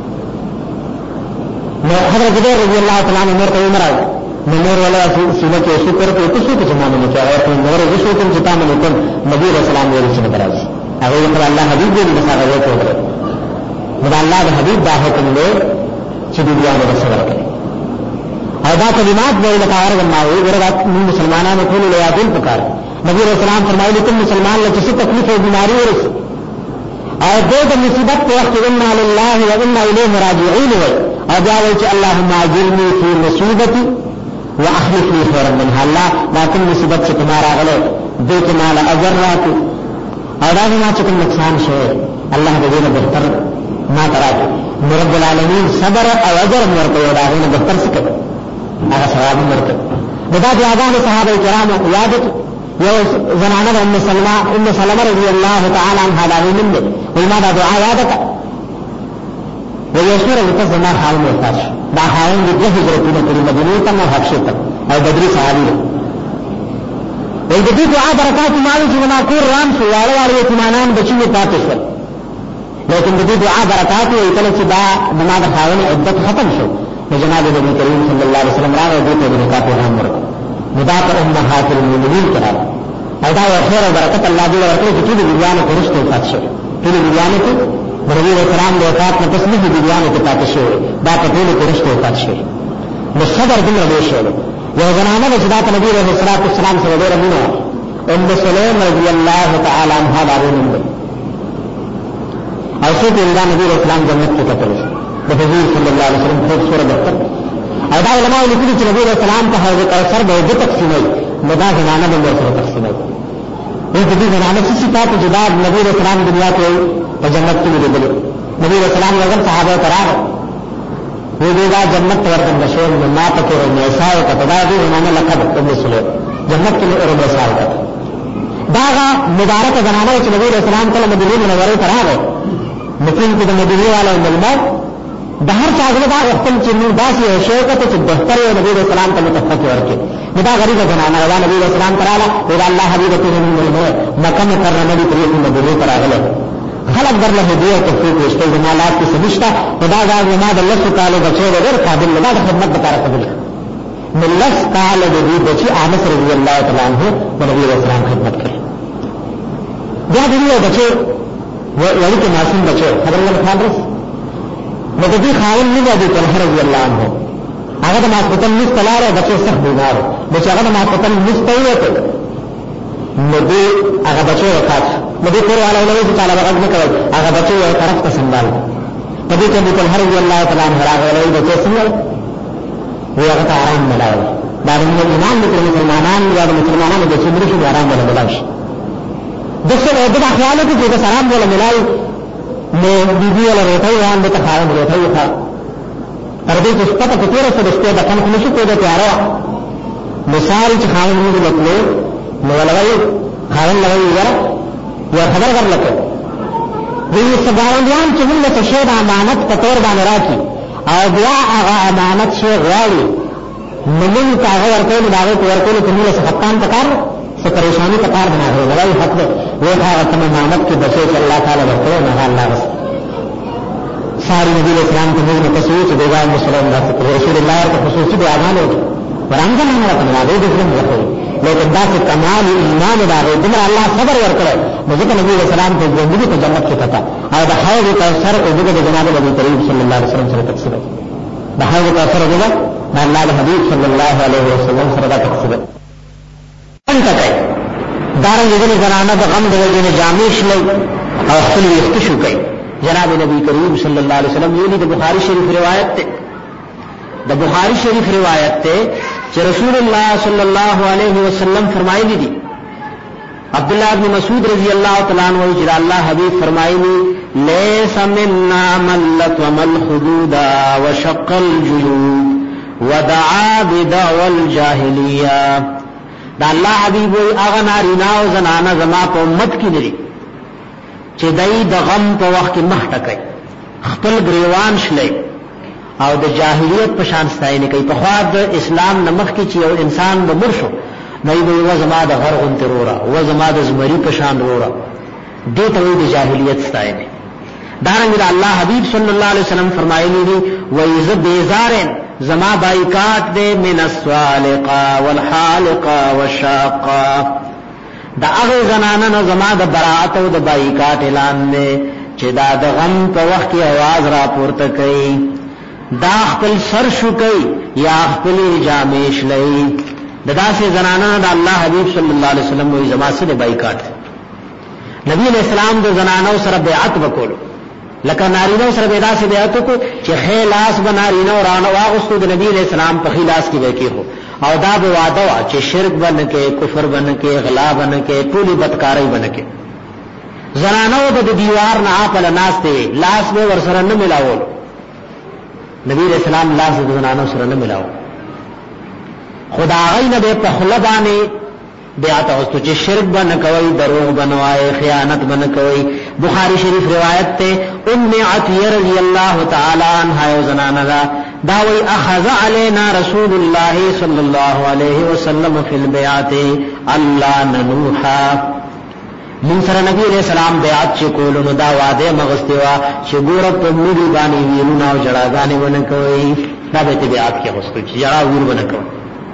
نو حضرت زبیر رضی الله تعالی عنہ مرته عمره نور ولا سینه کې شکر په تاسو کې جمع نه کوي او نور یې شکر چې تاسو نه کوم نبی رسول الله یې څنګه راځي هغه یې الله حبیب دې مساغه وکړي نو الله د حبیب دا حکم دی چې دې بیا نه رسول کړي او دا کلمات به له کار غواړي ورته مسلمانانو ټول له یادل پکار نبی رسول الله فرمایلی کوم مسلمان له څه تکلیف او بیماری ورسي او د مصیبت په وخت انا لله و انا الیه راجعون او دا وایي چې اللهم اجرني فی مصیبتي واخلف لي خيرا منها الله ما کوم مصیبت چې تمہارا غلو دې کې مال اجر راکو او دا ما چې کوم نقصان شوی الله دې نه بهتر ما تراکو رب العالمین صبر او اجر ورته دا نه بهتر څه کوي هغه ثواب ورته دا د اذان صحابه کرامو یاد یو زنانه ام سلمہ رضی الله تعالی عنها دا ویل وما دا دعا یاد کړه ويشور لتزما حال محتاج دا حال دې هجرتونه کړې مدینه ته او حبشه ته او بدري صحابي وي دې دعا برکات مالو چې ما کور رام شو واړو یتیمانان بچي پاتې شو لیکن دې دعا برکات یې کله چې دا نماز حاول عدت ختم شو جناب نبی کریم صلی الله علیه وسلم راغی دې ته برکات پیغام ورکړ مدات امهات المؤمنین کرام او دا خیر او برکت الله دې ورکړي چې ټول دنیا نه فرشتو پاتې شي ټول دنیا نه نبی کرام د وفات نه پس نه دي بیان کې پاتې شوی دا په ټول کې رښتیا پاتې شوی نو صبر دې له شي یو زنانه چې دا نبی رسول الله صلی الله علیه وسلم سره ډېر مینه ام سلیم رضی الله تعالی عنها دا ونه او څو دا نبی رسول الله جنت کې کتل د حضور صلی الله علیه وسلم په سورہ بقره او دا علماء لیکلي چې نبی رسول الله په هغه کوثر به د تقسیمي مدا زنانه به سره تقسیمي دې زنانه چې صفات جدا نبی رسول الله دنیا کې په جنت کې لیدل نبی رسول الله هغه صحابه کرام وی دا جنت ورته نشو نو ما پکې رمضان او کتدا دې امام لقب ابن سلیم جنت کې رمضان دا مبارک زنانه چې نبی رسول الله کله مدینه منوره ته راغی مکین کې د مدینه والو ملما د هر څاګه دا وختم چې نو داسې شوکت چې بهتر نبی رسول الله ته متفق ورکړي دا غریب زنانه دا نبی رسول الله تعالی او الله حبیب ته ملما مکه مکرمه دې په مدینه ته راغله خلق در له هدیه توفیق وشته د مالات کې سمشته خدا دا ما د الله تعالی بچو ډېر قابل نه د خدمت لپاره قبول ملت تعالی دې بچي انس رضی الله تعالی عنہ د نبی رسول الله خدمت کړي دا دې بچو وایي چې معصوم بچو خبر الله خالص مګر دې خاون نه دی طلحه رضی الله عنه هغه د ماسپتن مستلاره بچو سخت بیمار بچو هغه د ماسپتن مستویته نو دې هغه بچو وفات نبی کور علی الله تعالی هغه نه کوي هغه بچو یو طرف ته سنبال په دې کې د طلحه رضی الله تعالی عنه راغلی بچو څنګه وی هغه ته آرام ملایو دا د ایمان د مسلمانانو یا د مسلمانانو د څومره شي آرام ملایي دغه د خیالو کې د سلام ولا ملایي نو بیبي ولا روته وان د تخاون روته یو تر دې چې پته کې تیر څه د ستې د کنه نشي کوي ته آرام مثال چې خاون موږ لکلو نو ولوي خاون لوي یا خبر ورلکه دې سباوندیان چې موږ ته شه د امانت په تور باندې راکې او بیا هغه امانت شي غواړي نو موږ ته هغه ورکول دا ورکول چې موږ څه خپان پکار څه پریشانی پکار نه هغه لوي حق ده وه هغه تم امانت کې بچي چې الله تعالی ورکړي نه الله بس ساری نبی اسلام ته موږ ته سوچ دیګا مسلمان راځي رسول الله ته خصوصي دعاګانې ورانګل نه راځي دې څنګه راځي لیکن دا چې کمال ایمان دغه دمر الله صبر ورکړي ځکه نبی اسلام ته ژوندۍ په جنت کې پتا او د حوض کوثر او د جناب نبی کریم صلی الله علیه وسلم سره تفسیر د حوض کوثر د الله حبیب صلی الله علیه وسلم سره دا تقسیم څنګه کوي دارنګ دې زنانه د غم د وجې نه جامې شلې او خپل وخت شو کوي جناب نبی کریم صلی الله علیه وسلم یې د بخاری شریف روایت ته د بخاری شریف روایت ته چې رسول الله صلی الله علیه وسلم فرمایلی دي عبداللہ ابن مسعود رضی اللہ تعالیٰ عنہ چې الله حبیب فرمایلی لیس منا من لطم الخدود وشق الجيوب ودعا بدعوى الجاهلیه دا الله حبیب وی هغه نارینه او زنانه زما په امت کې لري چې دای د غم په وخت مخ ټکای خپل گریوان شلې او د جاهلیت په شان ستاینه کوي په خوا د اسلام نمخ کې چې یو انسان د مرشو نه وي و زما د غر غون ترورا و زما د زمری په شان رورا دې ته د جاهلیت ستاینه دارنګ الله حبیب صلی الله علیه وسلم فرمایلی دي و اذ بیزارن زما بایکاټ دې من السوالقا والحالقا والشاقا دا هغه زنانه نو زما د برائت او د بایکاټ اعلان دې چې دا د غم په وخت کې आवाज را پورته کوي دا خپل سر شو کوي یا خپل جامې شلې داسې زنانه د الله حبیب صلی الله علیه وسلم وې زما سره بایکاټ نبی علیہ السلام د زنانو سره بیعت وکړو لکه نارینه سره به داسې بیعت وکړو چې خلاص بنارینه ورانه واغستو د نبی علیہ السلام په خلاص کې وکړي او دا به وعده وا چې شرک باندې کې کفر باندې کې غلا باندې کې ټولي بدکارۍ باندې کې زنانو د دیوار نه په لاس ته لاس به ور سره نه ملاول نبی علیہ السلام لاس د زنانو سره نه ملاو خدا غینه به په خلبانه بیعت اوستو چې شرک باندې کوي دروغ بنوای خیانت باندې کوي بخاری شریف روایت ته ام عتیہ رضی اللہ تعالی عنہا او زنانہ داوی اخذ علینا رسول اللہ صلی اللہ علیہ وسلم فی البیعت اللہ ننوحا من سره نبی علیہ السلام بیعت چې کولو نو دا وعده مغستوا چې ګور په مړي باندې ویلونه او جړاګانې ونه کوي دا به بیعت کې غوښتل چې جړا ور ونه کوي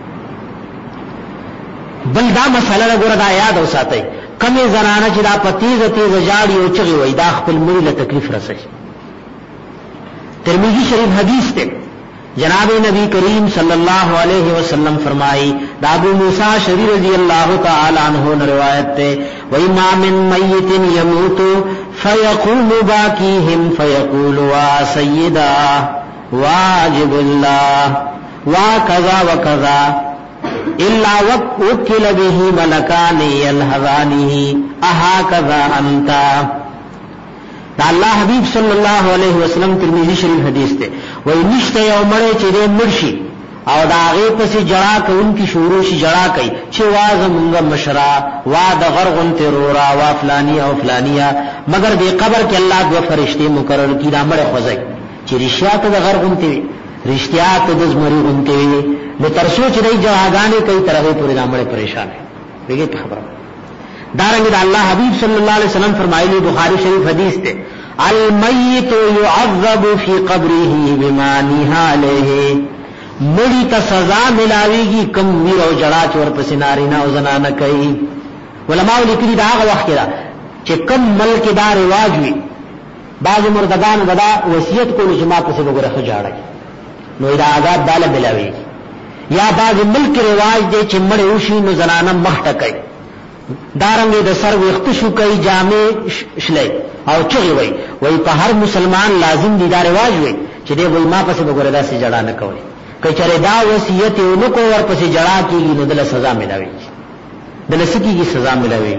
بل دا مسله ګور دا یاد اوساتئ کمه زنانه چې دا پتیز تیز جاړي او چغي وای دا خپل مړي له تکلیف رسي ترمذی شریف حدیث ته جناب نبی کریم صلی اللہ علیہ وسلم فرمائی دا ابو موسیٰ شری رضی اللہ تعالی عنہ روایت تے وَإِمَا مِن مَيِّتٍ يَمُوتُ فَيَقُومُ بَاكِيهِمْ فَيَقُولُ وَا سَيِّدَا وَاجِبُ اللَّهِ وَكَذَا وَكَذَا إِلَّا وَكِّلَ بِهِ مَلَكَانِ يَلْحَظَانِهِ أَهَكَذَا أَنْتَ دا الله حبیب صلی الله علیه وسلم ترمذی شریف حدیث ته وای نشته یو مړی چې دې مرشي او دا هغه پسې جړا کوونکی شروع شي جړا کوي چې واز مونږ مشرا وا د غرغن ترورا وا فلانی او فلانیا مگر دې قبر کې الله دو فرشتي مقرر کړي دا مړی خوځي چې رشتيات د غرغن ته رشتيات د زمری غنته وي نو تر سوچ دی جړاګانې کوي ترغه پورې دا مړی پریشان دی دغه خبره دارنګ دا الله حبیب صلی الله علیه وسلم فرمایلی بخاری شریف حدیث ته المیت يعذب فی قبره بما نها علیه مړی ته سزا ملاویږي کم ویر او جړا چور پس نارینه او زنانه کوي علماء لیکلي دا هغه وخت دا چې کم ملک دا رواج وي بعض مردگان ودا وصیت کولو چې ما پس وګوره خجاړي نو دا عذاب داله ملاویږي یا بعض ملک رواج دی چې مړی وشي نو زنانه مخ ټکای دارنګ د سر وخت شو کوي جامې شلې او چغي وای په هر مسلمان لازم دي دا رواج وي چې دی وای ما پسې وګوره داسې جړا نه کوي کچره دا وصیت یو نو کو ور پسې جړا کیږي نو دله سزا ملاوي دله سکیږي سزا ملاوي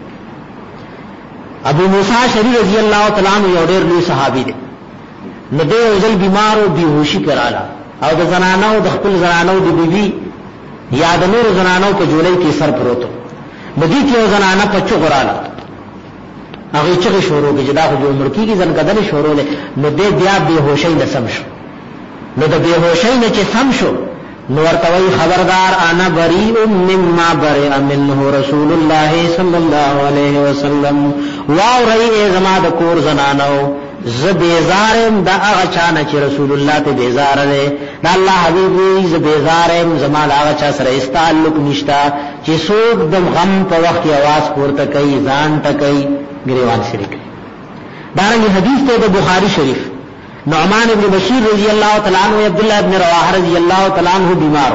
ابو موسی شری رضی الله تعالی عنہ یو ډېر لوی صحابي دی نو دی ځل بیمار او بیهوشي کراله او د زنانو د خپل زنانو د بیبي یا د نور زنانو په جولای کې سر پروت مدی کې یو زنانه په چغراله هغه چې شروع کې جدا خو جو مړکی کې ځن کدل شروع له نو دې بیا به هوشي نه سم شو نو د به هوشي نه چې سم شو نو ورته وی خبردار انا بریء مما برئ منه رسول الله صلی الله علیه وسلم واو رہی زما د کور زنانو ز بیزارم دا هغه چانه چې رسول الله ته بیزار دی دا الله حبیب ز بیزارم زما دا هغه چا سره استعلق نشتا چې څوک د غم په وخت आवाज پورته کوي ځان ته کوي گریوان شریک دارنګه حدیث ته د بخاری شریف نعمان ابن بشیر رضی اللہ تعالی عنہ عبد الله ابن رواحه رضی اللہ تعالی عنہ بیمارو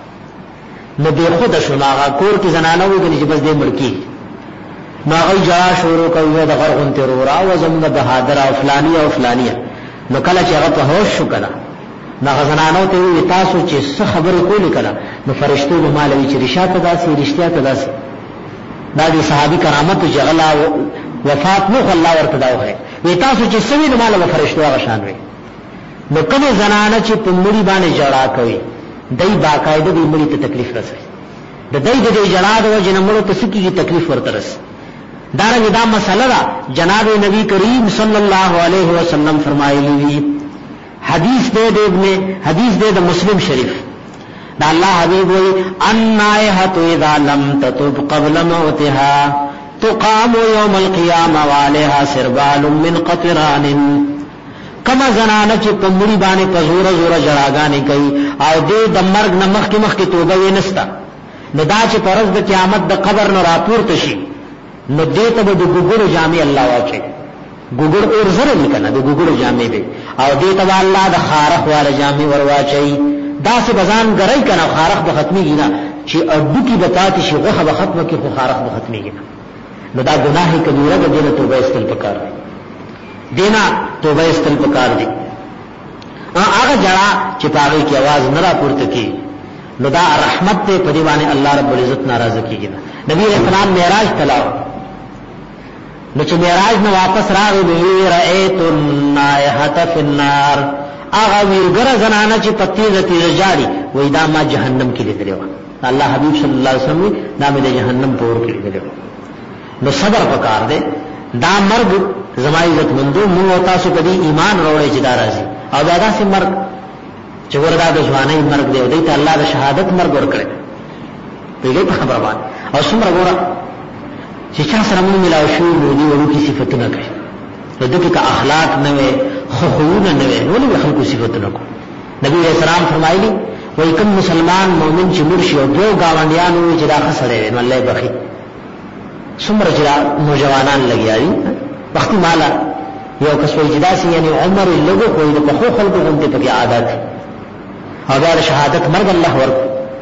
نو بے خود شو هغه کور کې زنانه وګڼي چې بس دې مړکی نو هغه جا شروع کوي د غرغون ترور او زموږ بهادر او فلانی او فلانیه نو کله چې هغه په هوش شو کړه نو زنانو ته وی تاسو چې څه خبرې کولی کړه نو فرشتو به مالوي چې رشاته داسي رښتیا ته داسي دا دي صحابي کرامت جغلا وفات نو الله ورته دا وایي وی تاسو چې سوي نو مال فرشتو هغه شان وي نو کومه زنانه چې په مړي باندې جړا کوي دای باقاعده دې مړي ته تکلیف رسوي د دای د جړا د وجه نه مړو ته سکیږي تکلیف ورته رسي دارنګه دا مسله دا جناب نبی کریم صلی الله علیه وسلم فرمایلی وی حدیث دے د مسلم شریف دا الله حبیب وی ان نائحه اذا لم تتب قبل موتها تقام يوم القيامه وعليها سربال من قطران کما زنانه چې په مړي باندې په زور زور جړاګانې کوي او دې د مرګ نه مخکې توبه یې نستا نو دا چې پرز د قیامت د قبر نه راپورته شي نو دې ته د ګوګړو جامې الله واچي ګوګړ اور زره نکنه د ګوګړو جامې به او دې ته الله د خارخ والا جامې ورواچي دا سه بزان غړی کنه خارخ به ختميږي نه چې اډو کی بتات شي غوخه به ختمه کې خو خارخ به ختميږي نو دا ګناه کبیره ده دې توبه استل پکار دینا توبه استل پکار دي هغه جړه چې پاغي کی आवाज نه را پورته کی نو دا رحمت ته په دیوانه الله رب العزت ناراضه کیږي نبی رسول الله معراج تلاو نو چې معراج نو واپس راغی وی رأیت النائحه فی النار هغه ویرګره زنانه چې پتی زتی جاری وای دا ما جهنم کې لیدلې و الله حبیب صلی الله علیه وسلم دا مې جهنم پور کې لیدلې و نو صبر پکار دے دا مرګ زما عزت مندو موږ تاسو په دې ایمان وروړي چې دا راځي او دا سي مرګ چې وردا د ځواني مرګ دی دې ته الله د شهادت مرګ ورکړي پیږي په خبره باندې او څومره ګوره چې چا سره موږ ملاو شو دې ورو کی صفاتونه کوي نو دغه اخلاق نه وي خخونه نه وي نو له خلکو صفاتونه کو نبی رسول الله فرمایلی وای کوم مسلمان مؤمن چې مرشي او دو گاونډیانو چې دا خسرې نو الله بخي څومره چې نوجوانان لګیاري وختي مالا یو کس وی جداسي یعنی عمر لګو کوئی په خو خلکو غونډه په عادت او دا شهادت مرګ الله ورک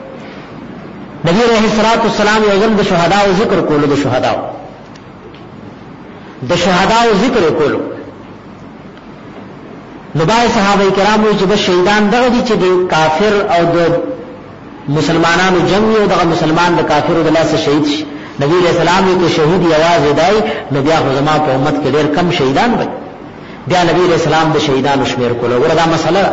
نبی رحمه الصلاه والسلام یو ځل د شهدا او ذکر کولو د شهدا او ذکر کولو نو باندې صحابه کرامو چې د شهیدان دغه دي چې د کافر او د مسلمانانو جنگ یو دغه مسلمان د کافرو د لاس شهید شي نبی علیہ السلام یو شهید आवाज ودای نو بیا زما په امت کې ډېر کم شهیدان وي بیا نبی علیہ السلام د شهیدانو شمیر کولو وردا مسله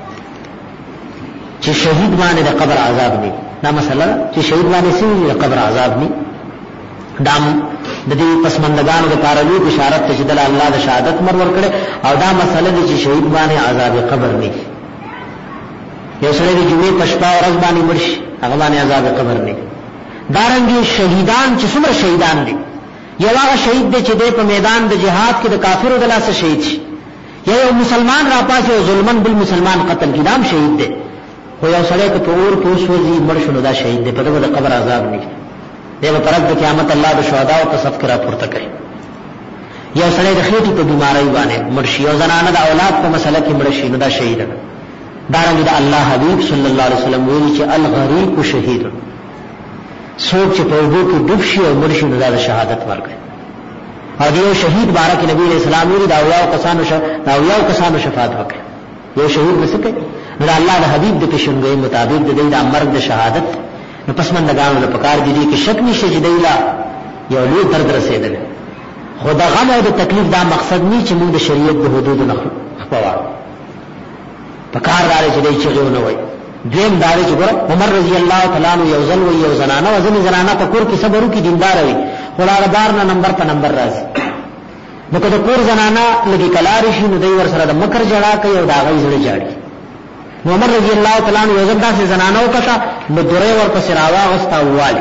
چې شهید باندې د قبر عذاب نه دا مسله چې شهید باندې سوي د قبر عذاب نه دام د دې پسمندگانو لپاره یو بشارت چې د الله د شهادت مر ور کړي او دا مسله چې شهید باندې عذاب قبر نه یو سره د جمعې پښپا ورځ باندې مرشي هغه باندې عذاب قبر نه دارنګي شهیدان چې څومره شهیدان دي یو هغه شهید دی چې په میدان د جهاد کې د کافرو د لاسه شهید شي یو مسلمان را پاسه او ظلمن بل مسلمان قتل کې نام شهید دی خو یو سره په اور کې اوسوځي مرشد دا شهید دی په دغه د قبر عذاب نه دی په پرد د قیامت الله د شهدا او تصف کرا پورته کوي یو سره د خېټې په بیماری باندې مرشي او زنانه د اولاد په مسله کې مرشي نو دا شهید دی دارنګي د الله حبيب صلی الله علیه وسلم ویلي چې الغریق شهید سوچ چې په وګړو کې ډوب شي او مرشي نو دا شهادت ورکړي او یو شهید بارک نبی رسول الله دا یو کسانو شفاعت وکړي یو شهید مسکه نو الله د حبیب د پیشنګۍ مطابق د دې د مرګ د شهادت نو پسمندگانو له پکار دي کې شک نشي چې دیلا یو لوی درد رسیدل خدا غم او د تکلیف دا مقصد نه چې موږ د شریعت د حدود نه خپلوار پکار داري چې دې چغونه وای دیم داري چې ګور عمر رضی الله تعالی عنہ یو ځل وی یو زنانه وزنی زنانه په کور کې صبرو کې دیندار وي خلاربار نه نمبر په نمبر راځي نو کله کور زنانه لګي کلاری شي نو دوی ور سره د مکر جړه کوي او دا غي زړه جاړي عمر رضی الله تعالی عنہ یو ځل داسې زنانه وکړه نو دوره ور پسې راواغستا واله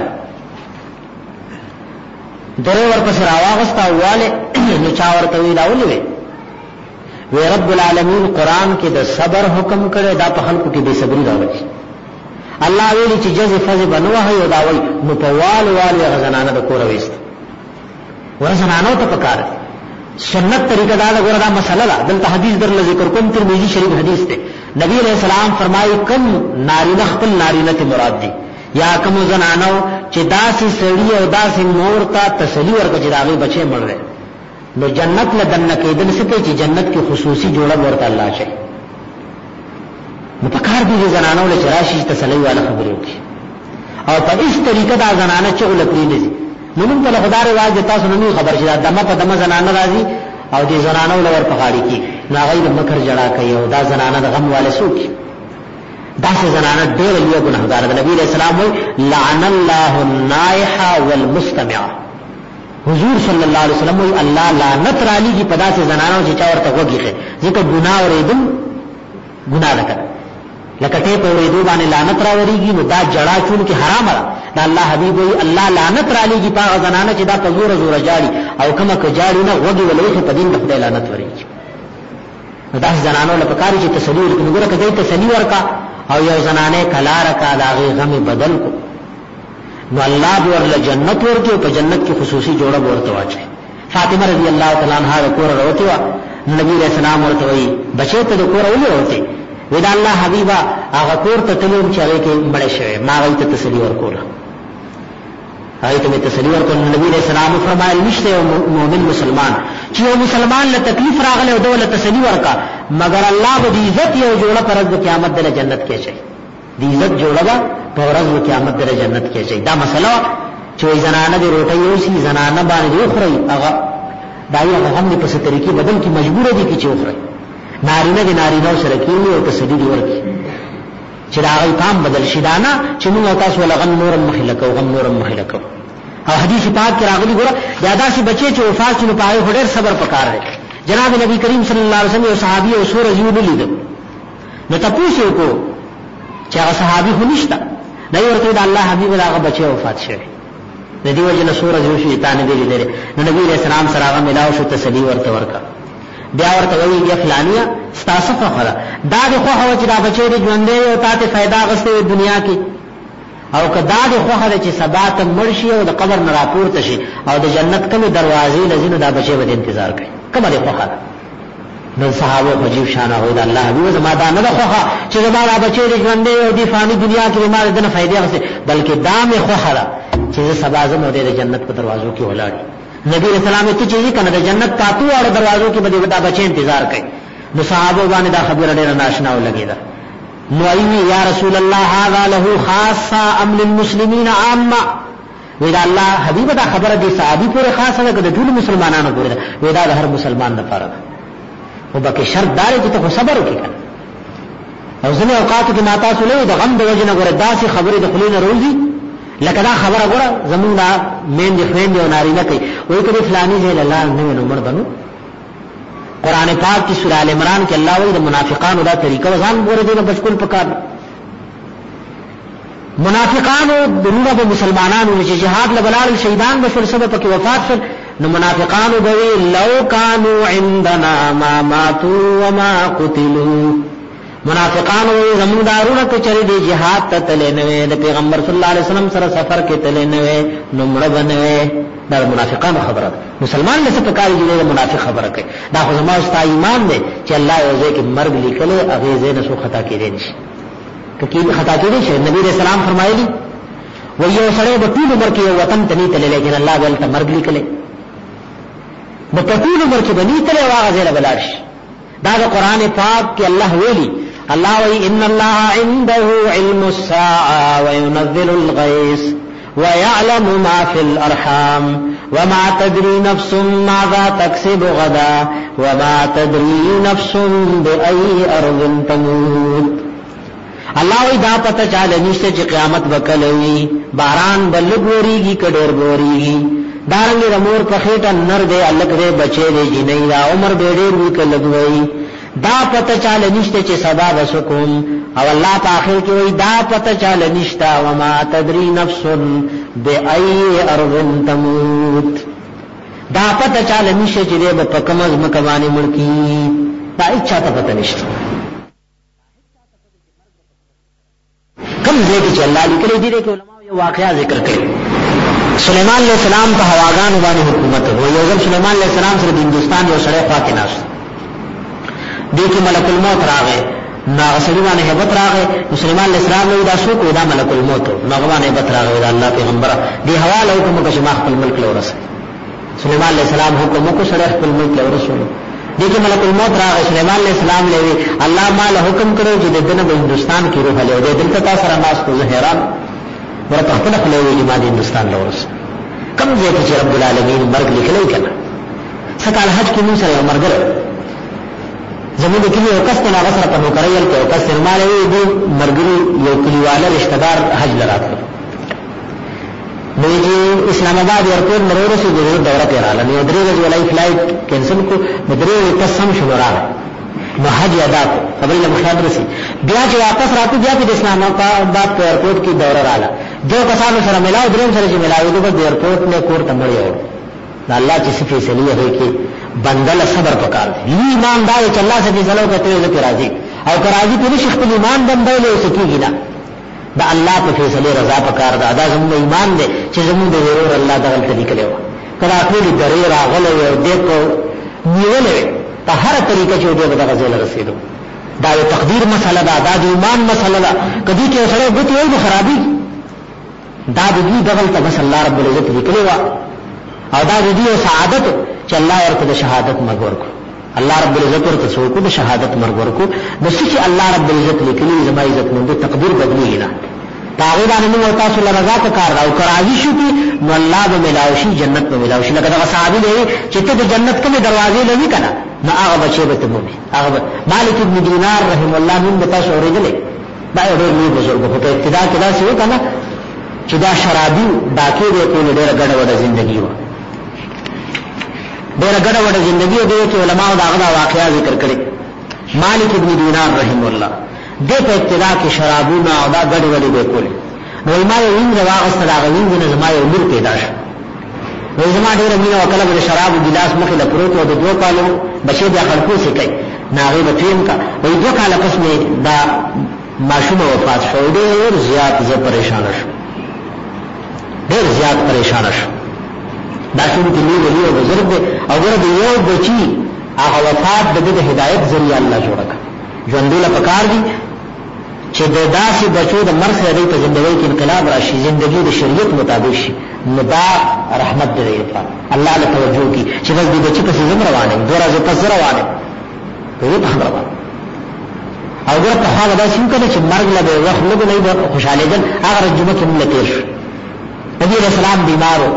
دوره ور پسې راواغستا واله نو چا ورته وی راولې وی رب العالمین قران کې د صبر حکم کړي دا په خلکو کې بے صبری راوړي الله ویلي چې جزء فز بنوه یو داوي نو په وال غزنانه د کور وېست ورزنانو ته پکاره سنت طریقہ دا غورا مسئلہ دا دلتا حدیث در ذکر کوم ترمذی شریف حدیث تے نبی علیہ السلام فرمائی کم نارینه خپل نارینه ته مراد دي یا کم زنانو چې داسې سړی او داسې مور ته تسلی ورکړي چې داغي بچي مړ وي نو جنت له دنه کېدل څه کوي چې جنت کې خصوصي جوړه ورته الله شي نو پکار دي زنانو له چراشي تسلی والا خبرې وکړي او په هیڅ طریقه دا زنانه چغله پری نه دي نو موږ ته خدای رواج تاسو نه خبر شي دا دمه په دمه زنانه راځي او دې زنانو لور په غاړي کې نا غیر مکر جڑا کوي او دا زنانه د غم والے سوکي دا څه زنانه ډېر لوی ګناهګار ده نبی رسول الله لعن الله النائحه والمستمع حضور صلی الله علیه وسلم الله لعنت را لګي په داسې زنانو چې چا ورته وګیږي ځکه ګناه اورېدل ګناه ده لکه ټیپ اورېدو باندې لعنت را وريږي نو دا جڑا چون کې حرام ده دا الله حبيب وي الله لعنت را لګي په زنانه چې دا په زور زور جاړي او کومه کې جاړي نه وګي ولې په دین د خدای لعنت وريږي دا زنانو له پکاري چې تسلی ورکړي ګوره کله تسلی ورکا او یو زنانه کلا رکا داغه غم بدل کو نو الله به ورله جنت ورکړي په جنت کې خصوصي جوړه ورته واچي فاطمه رضی الله تعالی عنها کور وروته وا نبی رسول الله ورته وی بچی ته کور ولې وروته ودا الله حبیبا هغه کور ته تلوم چې هغه کې مړ شوی ما غي ته تسلی ورکوله هغه ته تسلی ورکول نبی رسول الله فرمایل نشته یو مؤمن مسلمان چې یو مسلمان له تکلیف راغله او دوله تسلی ورکا مگر الله به عزت یو جوړه پر ورځ قیامت د جنت کې شي د عزت جوړه په ورځ قیامت د جنت کې شي دا مسله چې زنانه د روټي یو شي زنانه باندې خوري هغه دایي هغه هم په څه طریقې بدل کې مجبور دي چې خوري نارینه د نارینه سره کېږي او تسلی دی ورکی چې دا غي پام بدل شي دانا چې موږ تاسو لغن نورم مخلکو غم نورم مخلکو او حدیث پاک کې راغلي ګوره دا داسې بچي چې وفات شنو پای هډر صبر پکار دی جناب نبی کریم صلی الله علیه وسلم یو صحابي او سور یو لید نو تاسو کو چې هغه صحابي خو نشته نه ورته د الله حبیب هغه بچي وفات شوی د دې وجه نه سور یو شیطان دی لري نو نبی رسول الله سره هغه ملاو شو تسلی ورته ورکا بیا ورته وی یا فلانیه ستاسو خو خلا دا د خو هو چې دا بچی د ژوندې او تاسو फायदा غسته دنیا کې او کدا د خو هغه چې سبا ته مرشي او د قبر نه راپورته شي او د جنت کومه دروازې لزینو دا بچی به انتظار کوي کومه د خو هغه نو صحابه عجیب شان او د الله حبیب زما دا نه خو چې زما دا بچی د ژوندې او د فانی دنیا کې ما د فائدې غسته بلکې دا مې خو هغه چې سبا زموږ د جنت په دروازو کې ولاړ نبی رسول الله ته چې کنه د جنت تاتو او دروازو کې به دا بچي انتظار کوي نو صحابه باندې دا خبره ډېر ناشنا ولګیدا نو ایوی یا رسول الله هذا له خاصه ام للمسلمین عامه ودا الله حبیب دا خبره دي صحابي پورې خاصه ده د ټول مسلمانانو پورې ودا د هر مسلمان لپاره او بکه شرط دار چې ته صبر وکړي او ځنه اوقات کې ماتا سولې د غم د وجنه ګره داسې خبره د خلینو روزي لکه دا خبره ګره زمونږه مين دي خويند او نارینه کوي وایي کړي فلاني ځای الله نه نمبر بنو قران پاک کی سورہ ال عمران کې الله وایي د منافقانو دا طریقه وزن ګوره دي بشکل پکار منافقانو دنیا به مسلمانانو چې جهاد لبلال شهیدان بشر سبب کې وفات شول نو منافقانو به لو كانوا عندنا ما ماتوا وما قتلوا منافقانو زمون دارونه ته چره دي jihad ته تلې نه وي د پیغمبر صلی الله علیه وسلم سره سفر کې تلې نه وي نو مړ بنوي دا منافقانو خبره مسلمان له څه پکاري دي منافق خبره کوي دا خو زموږ ستا ایمان دی چې الله یو ځای کې مرګ لیکلې هغه ځای نه سو خطا کېدې نشي کې خطا کېدې شي نبی رسول الله فرمایلی و یو سره په ټول عمر کې وطن ته نه تللی لیکن الله ول ته مرګ لیکلې په ټول عمر کې بني تلې واغه ځای بلاش دا د قران پاک کې الله ویلي الله وی ان الله عنده علم الساعه وينزل الغيث ويعلم ما في الارحام وما تدري نفس ماذا تكسب غدا وما تدري نفس باي ارض تموت الله وی دا پته چاله نشته چې قیامت وکړي باران بلګوريږي کډور ګوريږي دارنګ رمور په خېټه نر دې الګ دې بچي دې جنې دا عمر به ډېر وی کلګوي دا پته چاله نشته چې سبا وسکم او الله په اخر کې وی دا پته چاله نشته وما تدري نفس بأي ارض تموت دا پته چاله نشته چې دې په کومه ځمکه باندې ملکی دا هیڅ ته پته نشته کوم ځای کې چې الله لیکلي دي چې علماء یو واقعا ذکر کوي سليمان عليه السلام په هواګانو باندې حکومت و. یو ځل سليمان عليه السلام سره د هندستان یو سړی خوا کې ناست دی کې ملک الموت راغی. ناغه سړي باندې hebat راغی. سليمان عليه السلام له دا څوک دا ملک الموت ناغه باندې hebat راغی دا الله پیغمبر دی حواله حکم چې ما خپل ملک له ورسه. سليمان عليه السلام حکم کو سره خپل ملک له ورسول. دیکھیں ملک الموت راغی. سليمان عليه السلام له الله ما له حکم کړو چې د دنیا په هندستان کې روح له دې دلته تاسو سره ناس کو زهران ورته خپل خپل ویلي ما د هندستان له ورسه. کم ځای چې رب العالمین مرګ لیکلی کنه. سکال حج کې موږ سره یو مرګ زموږ کلی یو کس نه غسر په نوکریل کې یو کس مال دی مرګري یو کلیواله رشتہ دار حج لراته. نو چې اسلام آباد ایرپورټ مرور سي د دوره پیراله نو درې ورځې ولای فلایټ کینسل کو درې قسم شو راغله. نو حج ادا قبل له مخابره سي بیا چې واپس راته بیا په اسلام آباد په ایرپورټ کې دوره رااله. دو کسانو سره ملاو دریم سره چې ملاوي د ایرپورټ نه کور ته مړیو. الله چې صفه سلیه هي کې بندل صبر پکار دی. ایماندار چې الله سره فیصله کوي ته راضي او راضي په شیخ په ایمان بندل له سکیږي نه. دا الله په فیصله رضا پکار دا دا زموږ ایمان دی چې زموږ د ضرور الله دغه طریقې له کړه ټول درې راغله او دې کو نیولې په هر طریقه چې دې دغه ځای رسیدو. دا یو تقدیر مسله ده دا د ایمان مسله ده. کدی چې سره ګوت یو خرابي دا د دې دغه ته بس الله رب العزت لیکلی و او دا د دې سعادت چې الله ورته د شهادت مرګ ورکو. الله رب العزت ورته څوک د شهادت مرګ ورکو. نو چې الله رب العزت لیکلی زما عزت مند تقدیر بدلی نه. تاغه باندې نو تاسو له رضا ته کار راو کراځي شو کی نو الله به ملاوشي جنت به ملاوشي. لکه دا صحابي دی چې ته د جنت کومه دروازې لوي کنه نو هغه بچي به ته مومي. هغه مالک ابن دینار رحم الله من تاسو اورېدلې دا یو ډېر بزرګ په ابتدا کې دا څه وکنه چې دا شرابي باقي دی ټول ډېر ګډ وډه ژوندۍ و. ډېر ګډ وډه ژوندۍ دی چې علماء دا غدا واقعا ذکر کړي. مالک ابن دینار رحم الله د په ابتدا کې شرابونه او دا ګډ وډه به کول. نو ما یې وینځه واغسته دا غوینځه نه زما یو لور پیدا شو. نو زما ډېر مینه وکړه د شراب ګلاس مخې له پروت او د دوه کالو بچي د خلکو سي کوي ناغي به تیم کا وې دوه کال پس مې دا ماشوم وفات شو. ډېر زیات زه پریشان شوم. ډېر زیات پریشان شوم. دا څنګه چې لوی ولي او بزرګ او ګره دی یو بچي هغه وفات د هدایت ذریعہ الله جوړ کړ. ژوندله پکار دي چې د داسې بچو د مرګ سره د ژوندۍ کې انقلاب راشي ژوندۍ د شریعت مطابق شي. نو دا رحمت دی الله له توجه کی چې بس دې بچي په زم روانه دوه ورځې پس روانه په دې خبره او ګره په هغه داسې کله چې مرګ له وخت نه نه خوشاله دي هغه جمعه کې موږ تیر شو. نبی رسول الله بیمارو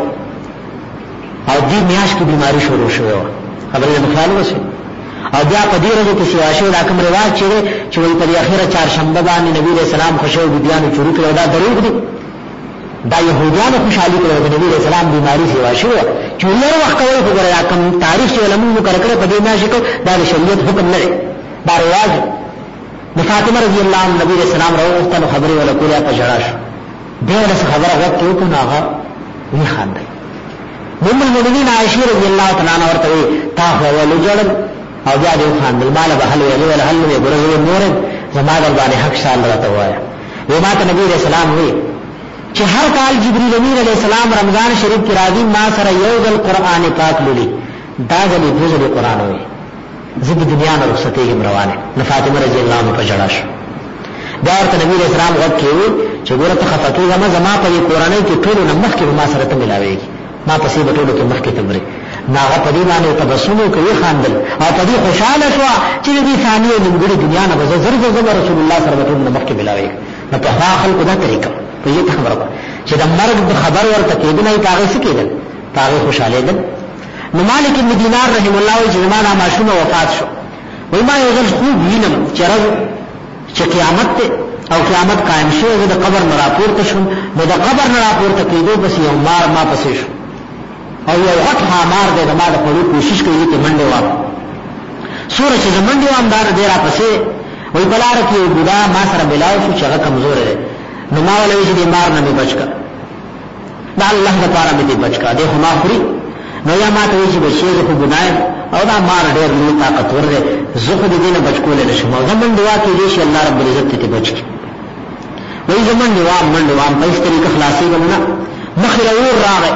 او دې میاش کې بیماری شروع شوه خبره مخالفه وشي او بیا په دې ورځو کې سیاسي راکم رواج چې وي په اخیره چهارشنبه باندې نبی رسول الله خوشو بیان شروع کړو. دا دروغ دي. دا يهودانو خوشالي کړو د نبی رسول الله بیماری سیوا شو چې یو وخت کوي خو راکم تاریخ چې علماء مقرر کړ په دې نه شکو دا شریعت حکم نه دا رواج. فاطمه رضی الله عنها نبی رسول الله راوغته خبره ولا کوله په جړاش دغه خبره وکړه کو ناغه وی خاندي. ام المؤمنین عائشہ رضی الله تعالی عنها ورته تا هو لجړل او بیا دې خاندل مال به حل ویل ولا حل وی ګره نور زماده باندې حق شال راته وایا. و ما ته نبی رسول الله وی چې هر کال جبرئیل امین علیہ السلام رمضان شریف کې راځي ما سره یو ځل قران پاک لولي دا ځل دې ځل قران وی زید دنیا نه رخصتې روانه. فاطمه رضی الله عنها په جړاش دا ورته نبی رسول الله وکړي چې ګوره ته خفقي زما په قرآن کې ټول نمخ کې ما سره ته ملاويږي ما پسې په ټولو کې مخ کې تمري ناغه په دې باندې تبسم کوي خاندل او په دې خوشاله شو چې دې ثانیه د دنیا نه وځي زرد رسول الله صلی الله علیه وسلم مخ کې ملاويږي. نو په هغه خلکو دا طریقه په دې خبره چې د مرګ د خبر ورته کېدل نه کاغذ کېدل کاغذ خوشاله دي. نو مالک ابن دینار رحم الله چې زمانہ ماشومه وفات شو وای ما یو ځل خوب وینم چې قیامت او قیامت قائم شوه د قبر نه راپورته شو. نو د قبر نه راپورته کېدو بس یو مار ما پسې شو او یو غټ مار دې د ما د پړو کوشش کوي چې منډه واره سورہ چې منډه وام دار دې را پسې وای بلار کې بوډا ما سره ملاو شو چې هغه کمزور دی. نو ما ولې چې دې مار نه می بچ کړ دا الله تعالی مې دې بچ کړ دې هما خوري. نو یا ما ته چې بشي خو ګناه او دا مار ډېر لوی طاقتور دی زه خو دې نه بچ کولای نشم. زمون دعا کې چې الله رب العزت ته بچ کی وای زمون دعا من دعا په هیڅ طریقه خلاصي ونه مخې له اور راغی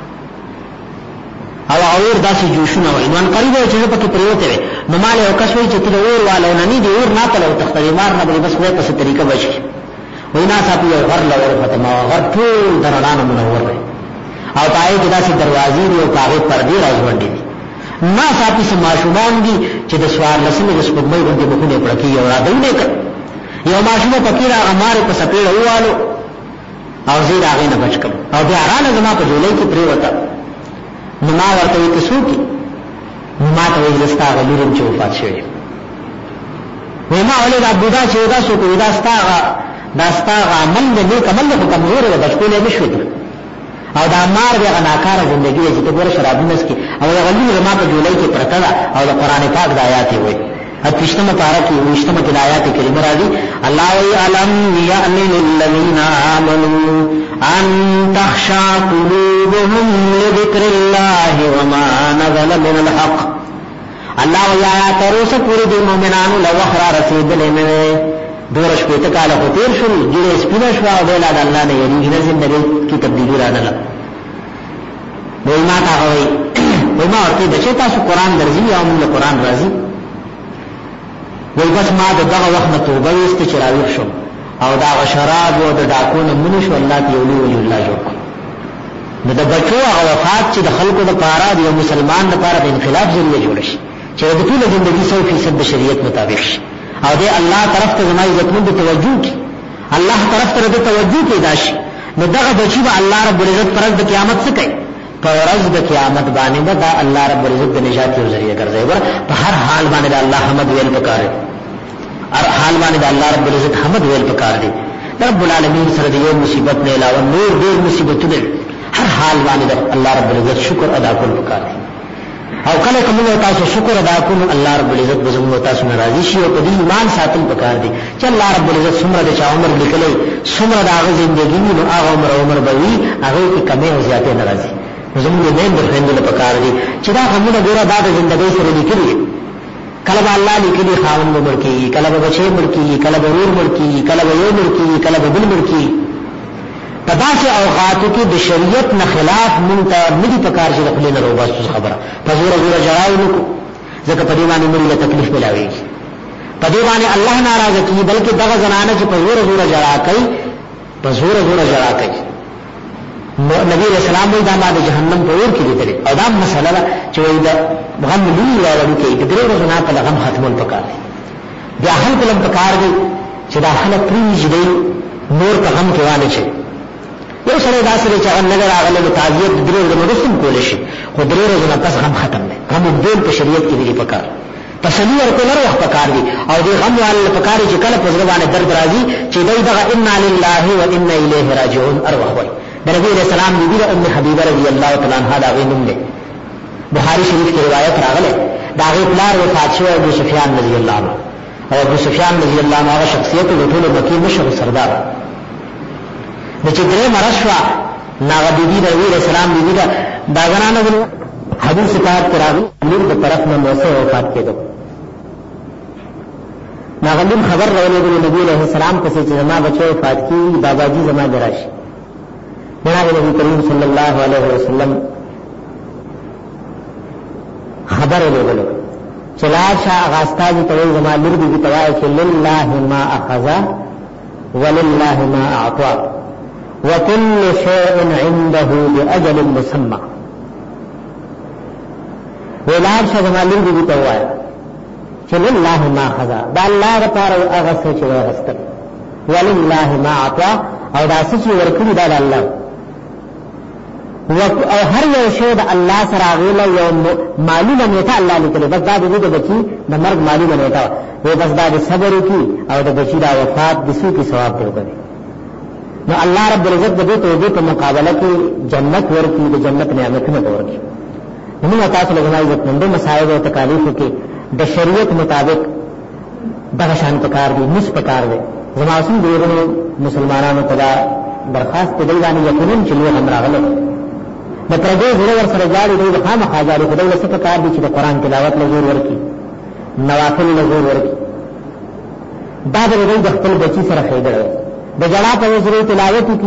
او اور داسې جوشونه وای نو ان قریب چې پکې پریوته وي نو مال او کس وای چې ته اور والو نه دی اور نه تلو تختې مار نه بس خدای په څه طریقه بچي وینا صاحب یو غر لور ختمه غر ټول درانه منور وي او پای کې داسې دروازې او کاغذ پردې راځوندې دي ما صاحب سم ماشومان دي چې د سوار لسمه د سپمې باندې بخونه پړکی او راځونه کړ یو ماشومه پکې را امر په سپېړ ووالو او زه راغې نه بچ کړ او بیا رانه زما په جولای کې پریوته نو ما ورته وې څو کې ما ته وې زستا غلورم چې وفات شوی وې ما ولې دا بوډا چې دا څو کو دا ستا عمل دې کمل له کمزور ده بچو نه شوی او دا مار به ناکاره ژوندۍ چې ته ګور شرابونه سکي او غلور ما په جولای کې پرته ده او د قران پاک د آیات وې اتشتمه پارکی وشتمه کې آیات کریمه راځي الله علم یعن للذین آمنوا ان تخشع قلوبهم لذکر الله وما نزل من الحق الله یا تروس پوری دی مومنانو لو اخرا رسیدلې نه دورش په تکاله کو تیر شو ګیره سپینه شو او بلاد الله نه یری نه زندګی کی تبدیلی رانه وای ما تا وای ما ورته بچی تاسو قران درځي او موږ قران راځي وای بس ما دغه وخت توبه وست چې راوښ شو او دا شراب او د ډاکو نه منو شو الله ته ولی الله جوړ نو د بچو او وفات چې د خلکو د پاره د مسلمان لپاره د انقلاب ذریعہ جوړ شي چې د ټول ژوندۍ 100% د شریعت مطابق شي او د الله طرف ته زمای عزتمند توجه کی الله طرف ته د توجه کې داشي نو دغه بچي به الله رب العزت پر د قیامت څخه کوي پر د قیامت باندې به الله رب العزت د نجات یو ذریعہ ګرځي ور په هر حال باندې الله حمد ویل پکاره هر حال باندې الله رب العزت حمد ویل پکاره دي رب العالمین سره د یو مصیبت نه علاوه نور ډېر مصیبتونه هر حال باندې الله رب العزت شکر ادا کول پکاره او کله کوم تاسو شکر ادا کوئ الله رب العزت به زموږ تاسو ناراضي شي او په دې ایمان ساتل پکار دي چې الله رب العزت څومره د چا عمر لیکلي څومره د هغه ژوندۍ نو هغه عمر به وي هغه کې کمه او زیاتې ناراضي زموږ دین د خندل پکار دي چې دا همونه ګوره دا د ژوندۍ سره لیکلي کله به الله لیکلي خاوند عمر کې کله به بچي عمر کې کله به ور عمر کې کله به یو عمر کې کله به بل عمر کې په داسې اوقاتو کې د شریعت نه خلاف مونږ ته ندي پکار چې خپل نه روباسو خبره په زور جړاو نو ځکه په دې باندې مړي له تکلیف ملاوي په دې باندې الله ناراضه کی بلکې دغه زنانه چې په زور جړا کوي په زور جړا کوي نبی رسول الله دا ما د جهنم په اور کې دي او دا مسله چې دا غم لوی راوړي کې د درې ورځې نه په غم ختمول پکار دي بیا هم کلم پکار دي چې دا خلک پریږي دی نور په غم کې وانه شي یو سره دا سره چې ان نظر راغله تعزیت درې ورځې رسم کول شي خو درې ورځې نه پس غم ختم دی غم دې په شریعت کې دی پکار تسلی ورکول ور وخت پکار دي او دې غم والے پکار چې کله په ځوانه درد راځي چې دوی دغه ان لله و انا الیه راجعون ارواح وي نبی رسول الله دی ام حبیبه رضی الله تعالی عنها دا غینم ده بخاری شریف کی روایت راغله دا غی پلار وفات شو ابو سفیان رضی الله عنه او ابو سفیان رضی الله عنه هغه شخصیت د ټول مکی مشهور سردار د چې درې مرشوا ناغه بیبي د نبی رسول الله بیبي دا غنانه حدیث پاک راغلی امیر د طرف نه موسی وفات کېدو ناغلم خبر راولې د نبی له سلام پسې چې زما بچو وفات کی بابا جی زما دراشي جناب نبی کریم صلی الله علیه وسلم خبر ورغلو چلا شا غاستاجی توي زما لور دي توای چې لله ما اخذ ولله ما اعطى وكل شيء عنده باجل مسمى ولار شا زما لور دي توای چې لله ما اخذ دا الله لپاره هغه څه چې واغستل ولله ما اعطى او دا څه چې ورکړي دا الله او هر یو شی د الله سره غوله یو معلومه نیټه الله لیکلی بس دا د دې بچی د مرګ معلومه نیټه و بس دا د صبر کی او د بچی د وفات د سو کی ثواب دی وکړي نو الله رب العزت د دې توبې په مقابله کې جنت ورکړي د جنت نعمتونه ورکړي موږ تاسو له عزت مند مسائل او تکالیف کې د شریعت مطابق دغه شان پکار دي مس پکار دي زماسون دیرونو مسلمانانو ته درخواست دی باندې یقینن چې لوی هم راغله د پردې ضرور سره جاري دی خامخا جاري خدای له څه کار دي چې د قران تلاوت له زور ورکی نوافل له زور ورکی دا د خپل بچی سره خېدل د جړا په زور تلاوت کی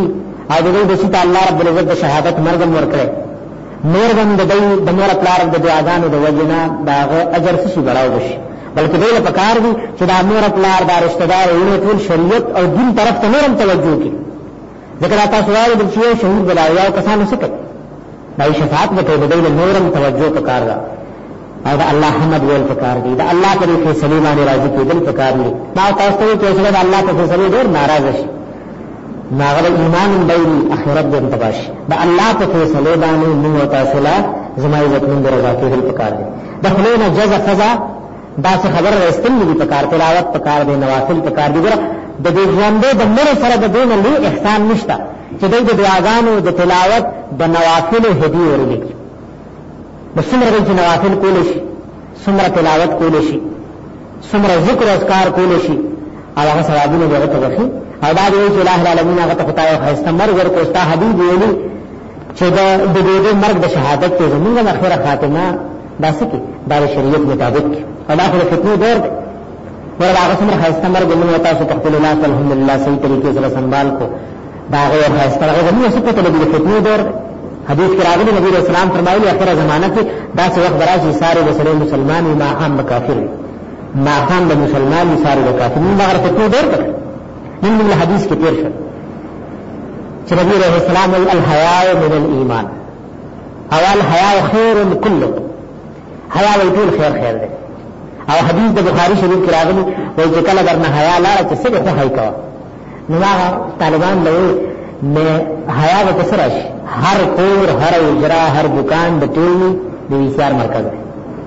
او د دې چې الله رب العزت د شهادت مرګ ورکړي نور هم د دې د مور پلار د دعاګانو د وجنا داغه اجر څه بڑاو بشي بلکې دې په کار دي چې د مور پلار د رشتہ دار یو ټول شریعت او دین طرف ته نورم توجه کوي ذکر تاسو وایي د چې شهید بلایو کسانو څخه دا شفاعت به د دې نورم توجه په کار ده او دا الله حمد ویل په کار دي دا الله په فیصله باندې راضي کېدل په کار دي ما تاسو ته چې دا الله په فیصله ډېر ناراض شي ناغله ایمان بیني اخرت دې تباش دا الله په فیصله باندې موږ تاسو لا زما عزت مند رضا کېدل په کار دي د خلونو جزا فزا دا څه خبر راستل دي په کار تلاوت په کار دي نوافل په کار دي د دې ژوندې د مر سره د دین له احسان نشته چې د دعاګانو د تلاوت د نوافل هدیه ورلګي د څومره د نوافل کول شي څومره تلاوت کول شي څومره ذکر او اذکار کول شي هغه ثوابونه دغه ته وخی او دا دی چې الله العالمین هغه ته خدای او خیسته مرګ ورکو استا حبیب ویلي چې د دې مرګ د شهادت ته زمونږه اخره خاتمه داسې کې د شریعت مطابق الله خو فتنه دور دی ورته هغه څومره خیسته مرګ موږ تاسو په خپل الله الحمدلله صحیح طریقې سره سنبال کو دا هغه خیسته هغه زموږ څه په لګي فتنه دور حدیث کې راغلی نبی رسول الله فرمایلی اخره زمانہ کې داسې وخت راځي ساره د مسلمان ما هم کافر ما هم د مسلمان ساره د کافر نه هغه فتنه دور کړ من الحديث کې تیر شو چې نبی رسول الله الحیاء من الايمان اول حیاء خیر كله حیا وی ټول خیر دی او حدیث د بخاری شریف کې راغلی وایي چې کله درنه حیا لاړه چې څه ته هاي کا نو هغه طالبان له نه حیا د تسرش هر کور هر اجرا هر دکان د ټولني د ویثار مرکز دی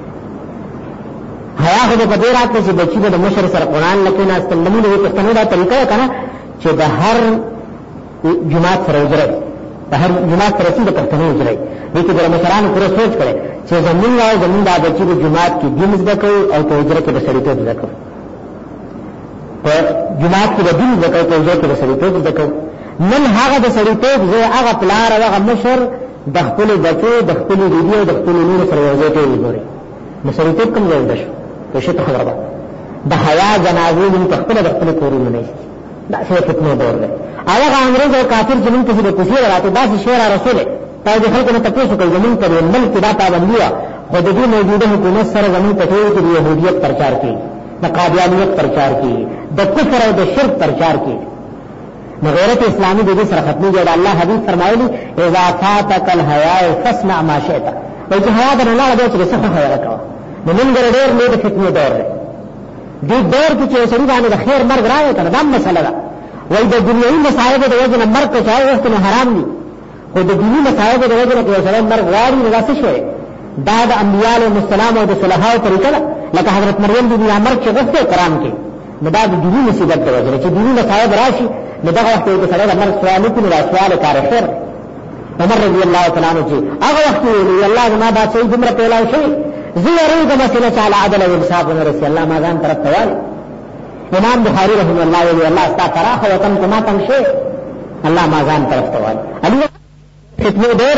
حیا خو په دې راته چې بچي د مشر سره قران لکه نه استلمونه وي پښتنو دا طریقه کنه چې د هر جماعت سره اجرا د هر جماعت سره چې د پښتنو اجرا دي چې د مشرانو پر سوچ کړي چې زمون دا بچي د جماعت کې دین زده کوي او په اجرا کې د سړیتوب زده کوي په جماعت کې د دین زده کوي په اجرا کې د سړیتوب زده کوي من هغه د سړیتوب زه هغه پلار هغه مشر د خپل بچو د خپل ویډیو د خپل نور سره ورځي ته وګوري نو سړیتوب کوم ځای ده په شته خبره ده د حیا جنازې د خپل کورونه نه دا څه فتنه دور ده هغه انګريز او کافر چې موږ ته د کوشیر راته داسې شعر رسول ته د خلکو نه تاسو کوي زمون په ملک دا پابندي خو د دې موجوده حکومت سره زمون په ټول کې د يهوديت پرچار کوي د قادیانیت پرچار کوي د کفر او د شرک پرچار کوي غیرت اسلامي د دې سره ختمي دی الله حدیث فرمایلی اذا فاتك الحياء فاصنع ما شئت وایي چې حیا د الله د څه څه خبره کوي نو موږ ډېر نه د فتنې دور دی دور کې چې سړي باندې د خیر مرګ راوي کنه دا مسله ده وایي د دنیوي مصائب د وجه مرګ ته چا وخت نه حرام دي خو د دیني مصائب د وجه کې سړي مرګ غواړي نو څه شي دا د انبیاء علیهم السلام او د صلحاو طریقه ده لکه حضرت مریم بیبي مرګ چې وخت قرآن کې نو دا د دیني مصیبت د وجه چې دیني مصائب راشي نو دا وخت کې سړي مرګ سوال کوي نو سوال کار خیر عمر رضی الله تعالی عنہ چې هغه وخت ویلي الله ما دا صحیح دمر پیلاو شي زیرو د مسله تعالی عدل او انصاف نو رسول الله ما ځان طرف توال امام بخاری رحمه الله ویلي الله استغفر او تم کما تم شي الله ما ځان طرف توال علی فتنه دور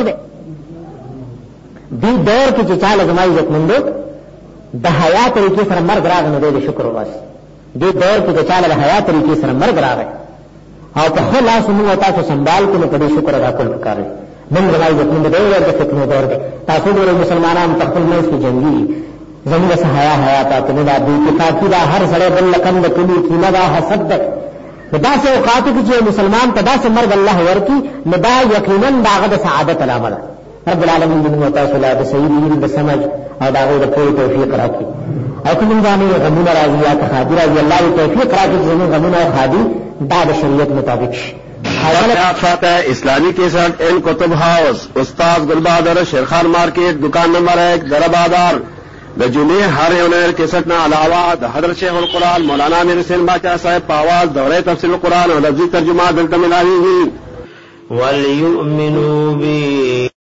دی دور کې چې چاله زمای عزت مندو د حیا طریقې سره مرګ راغ نه دی شکر وباس دی دور کې چې چاله د حیا طریقې سره مرګ راغی او په خلاص موږ تاسو سنبال کړو په دې شکر ادا کول وکړئ من زمای عزت مندو دی د فتنه دور دی تاسو ډېر مسلمانان په خپل منځ کې جنگي زموږ سحیا حیات ته نه دی اتفاقی دا هر سره بل لکم د کلی کینه دا حسد دا سه اوقات کې چې مسلمان ته دا سه مرګ الله ورکی ندا یقینا داغه د سعادت علامه ده رب العالمین دې تاسو له د صحیح دین د سمج او داغه د پوره توفیق راکړي او کوم ځانې غمونه راځي یا خاطر راځي الله دې توفیق راکړي زموږ غمونه او خادي دا د شریعت مطابق شي حوالہ اسلامی کیسٹ این کتب ہاؤس استاد گلبہادر شیرخان مارکیٹ دکان نمبر 1 دربادار د جمعې هر یونیر کیسٹ نه علاوه د حضرت شیخ القرآن مولانا امیر حسین باچا صاحب په आवाज دوره تفسیر القرآن او لفظي ترجمه دلته ملاويږي وليؤمنوا بی